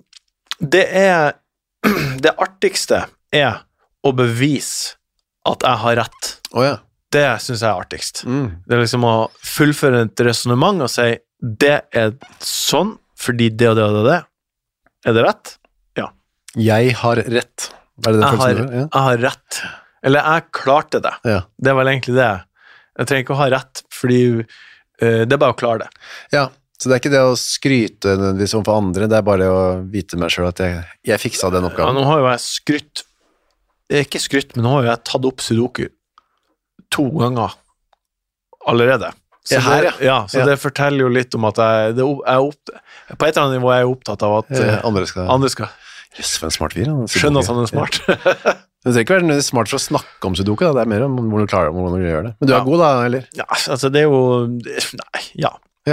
D: Det artigste er å bevise at jeg har rett. Det synes jeg er artigst. Det er liksom å fullføre et resonemang og si, det er sånn, fordi det og det og det. Er det rett? Ja.
E: Jeg har rett. Er det det følelsen du?
D: Jeg har rett. Eller jeg klarte det. Det var egentlig det. Jeg trenger ikke å ha rett, fordi det er bare å klare det.
E: Ja, så det er ikke det å skryte liksom for andre, det er bare å vite meg selv at jeg fiksa den oppgaven.
D: Ja, nå har jo jeg skrytt, ikke skrytt, men nå har jo jeg tatt opp Sudoku 2 ganger allerede. Så det forteller jo litt om at på et eller annet nivå er jeg opptatt av at
E: andre skal
D: Jøss,
E: for en smart fyr.
D: Skjønner at han er smart.
E: Du trenger ikke være smart for å snakke om Sudoku, det er mer om hvordan du klarer det, hvordan du gjør det. Men du er god da, eller?
D: Ja, altså det er jo nei, ja.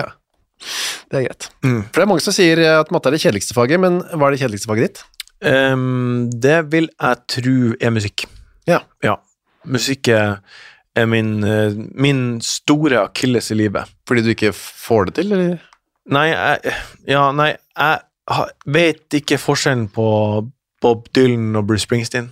E: Det er greit. For det er mange som sier at matte er det kjedeligste faget, men hva er det kjedeligste faget ditt?
D: Det vil jeg tro er musikk. Ja. Musikk er min store akilles i livet.
E: Fordi du ikke får det til, eller?
D: Nei, jeg vet ikke forskjellen på Bob Dylan og Bruce Springsteen.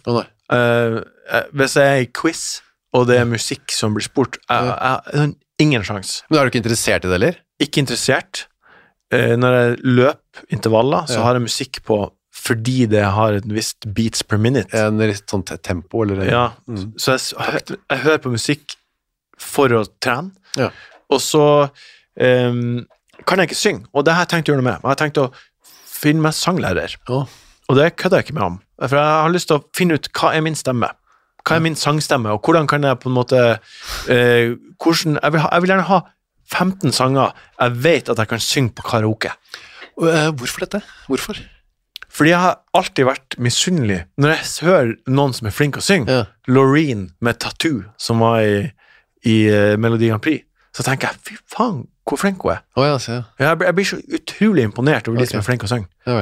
D: Hvis jeg er i quiz, og det er musikk som blir spurt, jeg har ingen sjans.
E: Men er du ikke interessert i det, eller?
D: Ikke interessert. Når jeg løper intervaller, så har jeg musikk på fordi det har et visst beats per minute.
E: En litt sånn tempo, eller?
D: Ja, så jeg hører på musikk for å trene, og så kan jeg ikke synge, og det har jeg tenkt å gjøre noe med. Jeg har tenkt å finne meg sanglærer, og det kødder jeg ikke med om, for jeg har lyst til å finne ut hva er min stemme, hva er min sangstemme, og hvordan kan jeg på en måte, jeg vil gjerne ha 15 sanger jeg vet at jeg kan synge på karaoke.
E: Hvorfor dette? Hvorfor?
D: Fordi jeg har alltid vært misunnelig. Når jeg hører noen som er flink å synge, Loreen med Tattoo, som var i Melodi Grand Prix, så tenker jeg, fy faen, hvor flink hun er. Jeg blir så utrolig imponert over de som er flink å synge.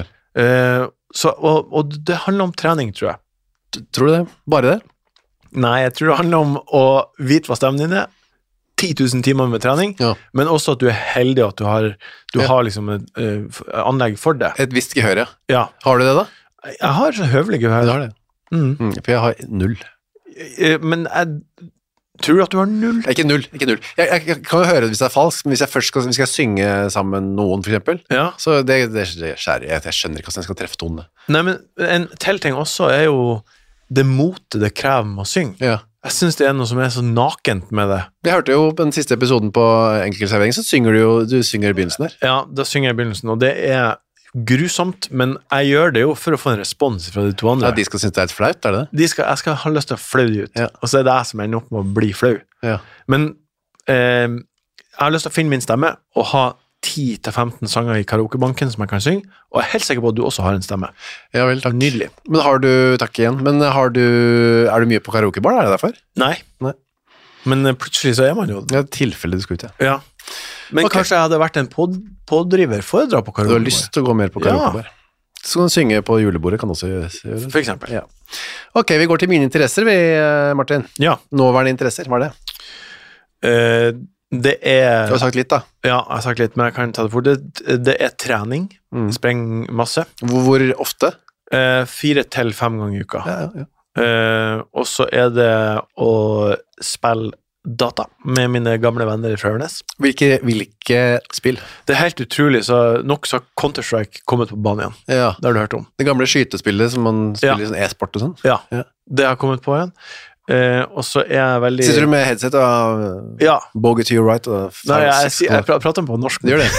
D: Og det handler om trening, tror jeg.
E: Tror du det? Bare det?
D: Nei, jeg tror det handler om å vite hva stemmen din er, 10 000 timer med trening, men også at du er heldig at du har liksom et anlegg for det.
E: Et visst gehør, ja. Har du det da?
D: Jeg har høvelig gehør.
E: Du har det? For jeg har 0.
D: Men tror du at du har 0?
E: Ikke 0. Jeg kan jo høre det hvis det er falsk, men hvis jeg først skal synge sammen med noen, for eksempel, så det skjærer jeg. Jeg skjønner ikke hvordan jeg skal treffe tonene.
D: Nei, men en tilting også er jo det motet det krever med å synge. Jeg synes det er noe som er så nakent med det.
E: Jeg hørte jo på den siste episoden på Enkeltservering, så synger du synger i begynnelsen der.
D: Ja, da synger jeg i begynnelsen, og det er grusomt, men jeg gjør det jo for å få en respons fra de 2 andre.
E: Ja, de skal synes det er et flaut, er det det?
D: Jeg skal ha lyst til å flau de ut, og så er det jeg som ender opp med å bli flau. Men har lyst til å finne min stemme og ha 10-15 sanger i karaokebanken som jeg kan synge, og jeg er helt sikker på at du også har en stemme.
E: Ja vel, takk.
D: Nydelig.
E: Men takk igjen, men er du mye på karaokebar, er det derfor?
D: Nei. Men plutselig så er man jo...
E: Det er tilfelle du skal ut,
D: ja. Men kanskje jeg hadde vært en pådriver for å dra på karaokebar.
E: Du har lyst til å gå mer på karaokebar. Så kan du synge på julebordet, kan også gjøres.
D: For eksempel.
E: Ja. Ok, vi går til mine interesser, Martin.
D: Ja.
E: Nåværende interesser, hva er det?
D: Det er...
E: Du har sagt litt, da.
D: Ja, jeg har sagt litt, men jeg kan ta det fort. Det er trening. Spreng masse.
E: Hvor ofte?
D: 4 til 5 ganger i uka.
E: Ja.
D: Og så er det å spille data med mine gamle venner fra Ørnes.
E: Hvilke spill? Det
D: er helt utrolig, så nok så har Counter-Strike kommet på banen igjen.
E: Ja.
D: Det har du hørt om.
E: Det gamle skytespillet som man spiller i sånn e-sport og sånn?
D: Ja, det har kommet på igjen. Og så er jeg veldig...
E: Sitter du med headset og bogey to your right?
D: Nei, jeg prater på norsk.
E: Du gjør det?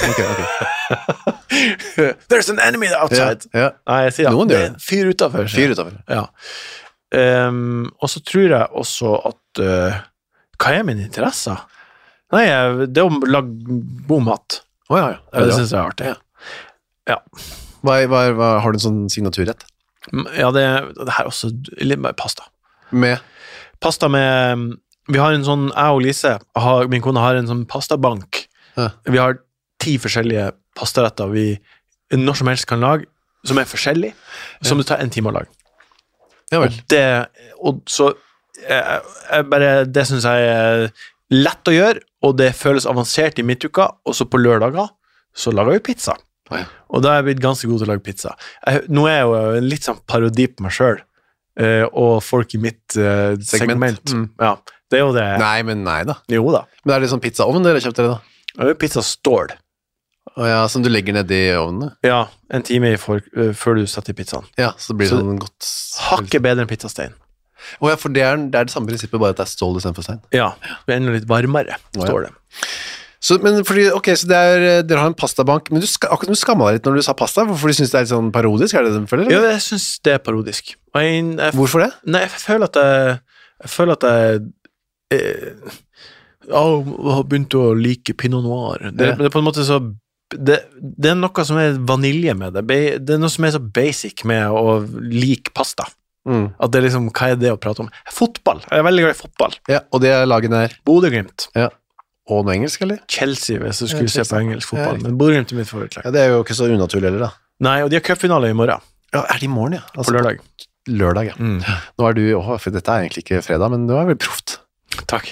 E: Ok.
D: There's an enemy outside.
E: Ja.
D: Nei, jeg sier
E: det er
D: fyr utenfor. Ja. Og så tror jeg også at hva er min interesse? Nei, det er å lage god mat. Det synes jeg er artig. Ja.
E: Har du en sånn signaturrett?
D: Ja, det her også litt mer pasta.
E: Med?
D: Pasta med, vi har en sånn, jeg og Lise, min kone har en sånn pastabank. Vi har 10 forskjellige pastaretter vi når som helst kan lage, som er forskjellige, som det tar 1 time å lage.
E: Ja vel.
D: Og så det synes jeg er lett å gjøre, og det føles avansert i midtuka, og så på lørdager så lager vi pizza. Og da er jeg blitt ganske god til å lage pizza. Nå er jeg jo en litt sånn parodi på meg selv, og folk i mitt segment. Ja, det er jo det.
E: Nei da.
D: Jo da.
E: Men er det sånn pizzaovn dere kjøpte da?
D: Det er pizzastål.
E: Ja, som du legger ned i ovnen?
D: Ja, 1 time før du setter i pizzaen.
E: Ja, så det blir sånn godt...
D: Hakket bedre enn pizzastein.
E: For det er det samme prinsippet, bare at det er stål i stedet for stein.
D: Ja, det er enda litt varmere, står det.
E: Så dere har en pastabank, men akkurat du skammet deg litt når du sa pasta, hvorfor du synes det er litt sånn parodisk, er det det du føler?
D: Ja, jeg synes det er parodisk.
E: Hvorfor det?
D: Nei, jeg føler at jeg har begynt å like Pinot Noir. Det er på en måte så... Det er noe som er vanilje med det. Det er noe som er så basic med å like pasta. At det er liksom, hva er det å prate om? Fotball. Jeg er veldig glad i fotball.
E: Ja, og det laget er?
D: Bodø/Glimt.
E: Ja. Og noe engelsk, eller?
D: Chelsea, hvis du skulle se på engelsk fotball. Men Bodø/Glimt er mitt favorittlag.
E: Ja, det er jo ikke så unaturlig heller, da.
D: Nei, og de har cupfinale i morgen.
E: Ja, er det i morgen, ja?
D: Altså, på lørdag.
E: Lørdag, ja. Nå er du, for dette er egentlig ikke fredag, men du er vel proft.
D: Takk.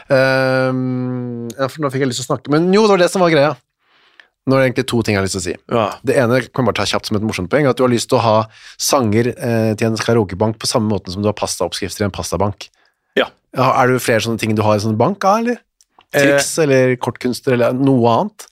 E: For nå fikk jeg lyst til å snakke, men jo, det var det som var greia. Nå er det egentlig 2 ting jeg har lyst til å si.
D: Ja.
E: Det ene kan jeg bare ta kjapt som et morsomt poeng, at du har lyst til å ha sanger til en karaokebank på samme måte som du har pastaoppskrifter i en pastabank.
D: Ja.
E: Er det flere sånne ting du har i en sånn bank, eller? Triks, eller kortkunster, eller noe annet?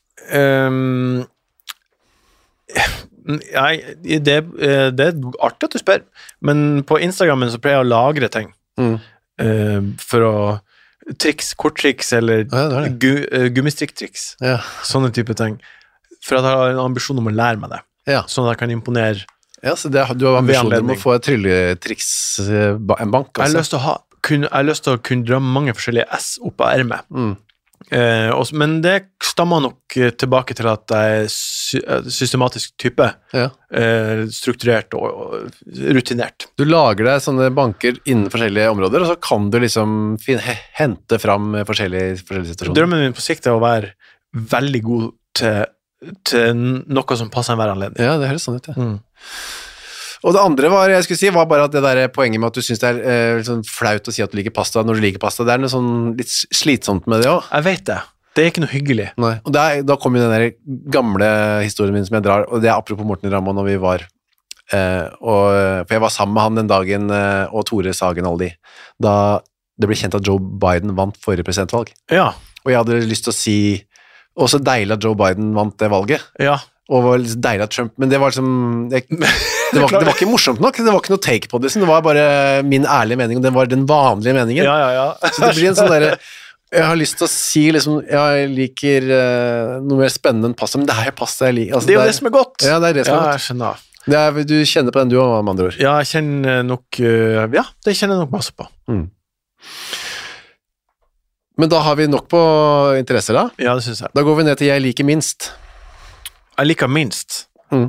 D: Det er artig at du spør, men på Instagrammen så pleier jeg å lagre ting for å korttriks eller gummistrikktriks, sånne type ting, for at jeg har en ambisjon om å lære meg det, sånn at jeg kan imponere.
E: Ja, så du har ambisjoner om å få et trylletriks, en bank, altså.
D: Jeg har lyst til å kunne dra mange forskjellige S opp av ermet. Men det stammer nok tilbake til at jeg er systematisk type, strukturert og rutinert. Du lager deg sånne banker innen forskjellige områder, og så kan du liksom hente fram forskjellige situasjoner.
E: Drømmen
D: min på sikt er å være veldig god til noe som passer enhver anledning.
E: Ja, det høres sånn ut, ja. Og det andre jeg skulle si, var bare at det der poenget med at du synes det er sånn flaut å si at du liker pasta når du liker pasta, det er noe sånn litt slitsomt med det også.
D: Jeg vet det. Det er ikke noe hyggelig.
E: Nei, og da kom jo den der gamle historien min som jeg drar, og det er apropos Morten Ramm når vi var, for jeg var sammen med han den dagen, og Tore Sagen og alle de, da det ble kjent at Joe Biden vant forrige presidentvalg.
D: Ja.
E: Og jeg hadde lyst til å si, også deilig at Joe Biden vant det valget.
D: Ja.
E: Og det var litt deilig at Trump, men det var liksom det var ikke morsomt nok, det var ikke noe take på det, det var bare min ærlige mening, og det var den vanlige meningen. Så det blir en sånn der, jeg har lyst til å si liksom, jeg liker noe mer spennende enn pasta, men det er pasta jeg liker. Altså,
D: det er jo det som er godt.
E: Ja, det er det som er godt.
D: Jeg skjønner.
E: Du kjenner på den du også, med andre ord.
D: Ja, jeg kjenner nok, det kjenner jeg nok masse på.
E: Men da har vi nok på interesser da?
D: Ja, det synes jeg.
E: Da går vi ned til jeg liker minst.
D: Jeg liker minst.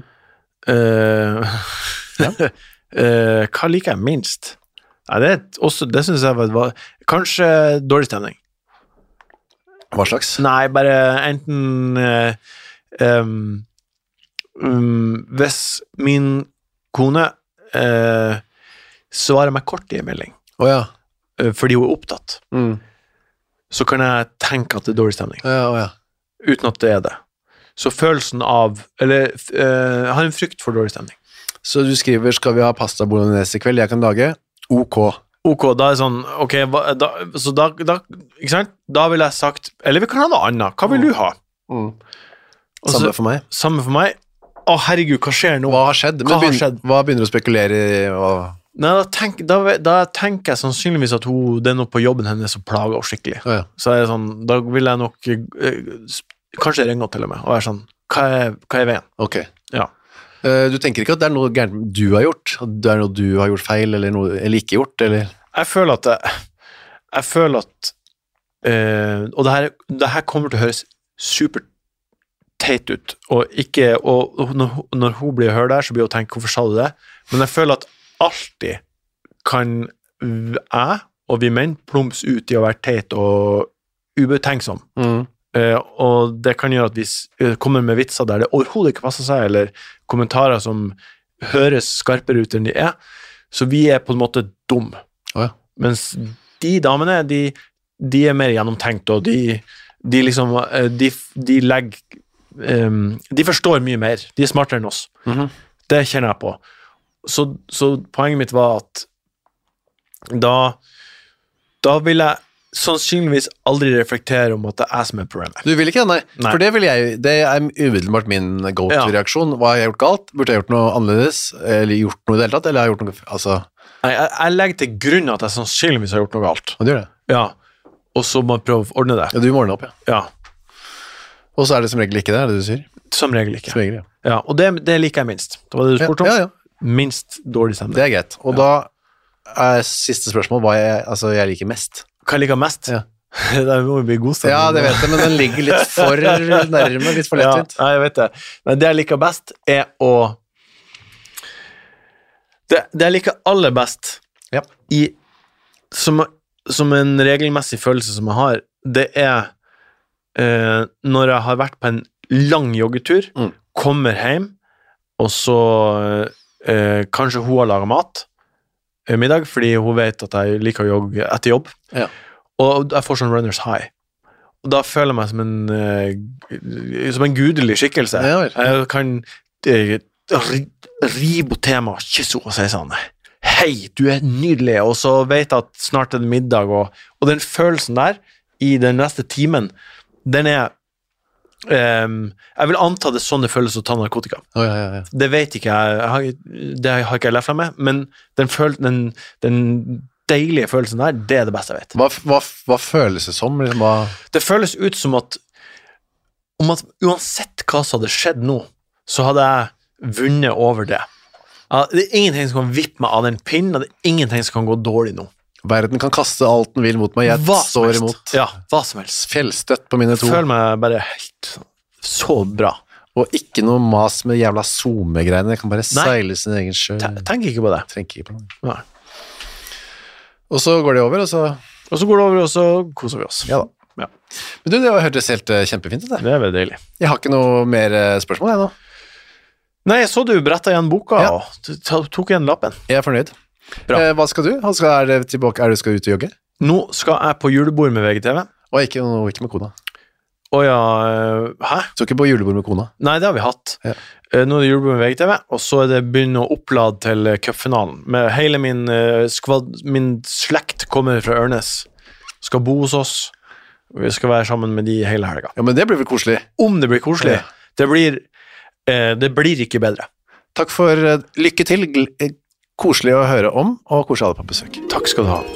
D: Hva liker jeg minst? Nei, det synes jeg var kanskje dårlig stemning.
E: Hva slags?
D: Nei, bare enten hvis min kone svarer meg kort i en melding fordi hun er opptatt, så kan jeg tenke at det er dårlig stemning. Uten at det er det. Så følelsen av, eller har en frykt for dårlig stemning.
E: Så du skriver, skal vi ha pasta bolognese i kveld? Jeg kan lage OK, da
D: er det sånn, ok, så da, ikke sant? Da vil jeg sagt, eller vi kan ha noe annet. Hva vil du ha?
E: Samme for meg.
D: Samme for meg. Herregud, hva skjer nå?
E: Hva har skjedd? Hva begynner du å spekulere i?
D: Nei, da tenker jeg sannsynligvis at det er noe på jobben hennes som plager oss skikkelig. Så er det sånn, da vil jeg nok kanskje ringe til og med, og være sånn, hva er veien?
E: Ok.
D: Ja.
E: Du tenker ikke at det er noe gærent du har gjort? At det er noe du har gjort feil, eller ikke gjort, eller?
D: Jeg føler at og det her kommer til å høres super teit ut, og når hun blir hørt der, så blir hun tenkt, hvorfor sa du det? Men jeg føler at alltid kan jeg og vi menn plumps ut i å være teit og ubetenksom. Og det kan gjøre at vi kommer med vitser der det overhodet ikke passer seg, eller kommentarer som høres skarpere ut enn de er, så vi er på en måte dum. Mens de damene, de er mer gjennomtenkt, og de liksom, de legger, de forstår mye mer, de er smartere enn oss. Det kjenner jeg på. Så poenget mitt var at da vil jeg sannsynligvis aldri reflektere om at det er som er problemet.
E: Du vil ikke det, nei. For det er umiddelbart min go-to-reaksjon. Hva har jeg gjort galt? Burde jeg gjort noe annerledes? Eller gjort noe i det hele tatt? Eller har jeg gjort noe, altså...
D: Nei, jeg legger til grunn at jeg sannsynligvis har gjort noe galt.
E: Og du gjør det?
D: Ja, og så må jeg prøve å ordne det.
E: Ja, du må ordne opp,
D: ja.
E: Og så er det som regel ikke det, er det du sier?
D: Som regel ikke.
E: Som regel, ja.
D: Ja, og det liker jeg minst. Det var det du spurte om?
E: Ja.
D: Minst dårlig stemning.
E: Det er greit. Og da er siste spørsmål hva jeg liker mest.
D: Hva jeg liker mest?
E: Ja.
D: Det må jo bli god stemning.
E: Ja, det vet jeg, men den ligger litt for nærme, litt for lettvint.
D: Ja, jeg vet det. Men det jeg liker best er å... Det jeg liker aller best som en regelmessig følelse som jeg har, det er når jeg har vært på en lang joggetur, kommer hjem, og så kanskje hun har laget mat middag, fordi hun vet at jeg liker å jogge etter jobb, og jeg får sånn runners high, og da føler jeg meg som en gudelig skikkelse. Jeg kan rive til meg og kysse henne og si sånn, hei, du er nydelig, og så vet jeg at snart er det middag, og den følelsen der i den neste timen, den er jeg vil anta det sånn det føles å ta narkotika. Det vet ikke jeg, det har ikke jeg lært fra meg, men den deilige følelsen der, det er det beste jeg vet.
E: Hva føles det som?
D: Det føles ut som at uansett hva som hadde skjedd nå, så hadde jeg vunnet over det. Det er ingenting som kan vippe meg av den pinnen, og det er ingenting som kan gå dårlig nå.
E: Verden kan kaste alt den vil mot meg, jeg står imot.
D: Ja, hva som helst.
E: Fjellstøtt på mine to.
D: Jeg føler meg bare helt så bra.
E: Og ikke noe mas med jævla zoom-greiene, jeg kan bare seile sin egen sjø.
D: Tenk ikke på det.
E: Tenk ikke på det.
D: Nei.
E: Og så går det over, og så
D: går det over, og så koser vi oss.
E: Ja da. Men du, det hørtes helt kjempefint ut det.
D: Det er veldig deilig.
E: Jeg har ikke noe mer spørsmål jeg nå.
D: Nei, jeg så du brettet igjen boka, og tok igjen lappen.
E: Jeg er fornøyd. Hva skal du? Er du skal ut og jogge?
D: Nå skal jeg på julebord med VGTV.
E: Og ikke med kona.
D: Hæ?
E: Så ikke på julebord med kona?
D: Nei, det har vi hatt. Nå er det julebord med VGTV, og så er det begynne å opplade til cupfinalen. Med hele min slekt kommer fra Ørnes. Skal bo hos oss. Vi skal være sammen med de hele helga.
E: Ja, men det blir vel koselig?
D: Om det blir koselig. Det blir ikke bedre.
E: Takk for lykke til. Koselig å høre om, og koselig å ha deg på besøk.
D: Takk skal du ha.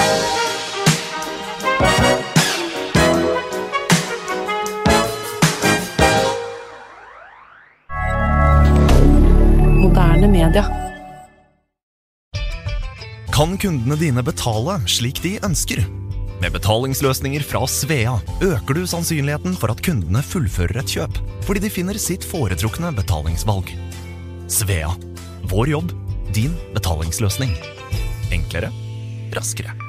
F: Moderne media.
G: Kan kundene dine betale slik de ønsker?
F: Med betalingsløsninger fra Svea øker du sannsynligheten for at kundene fullfører et kjøp, fordi de finner sitt foretrukne betalingsvalg. Svea. Vår jobb, din betalingsløsning. Enklere, raskere.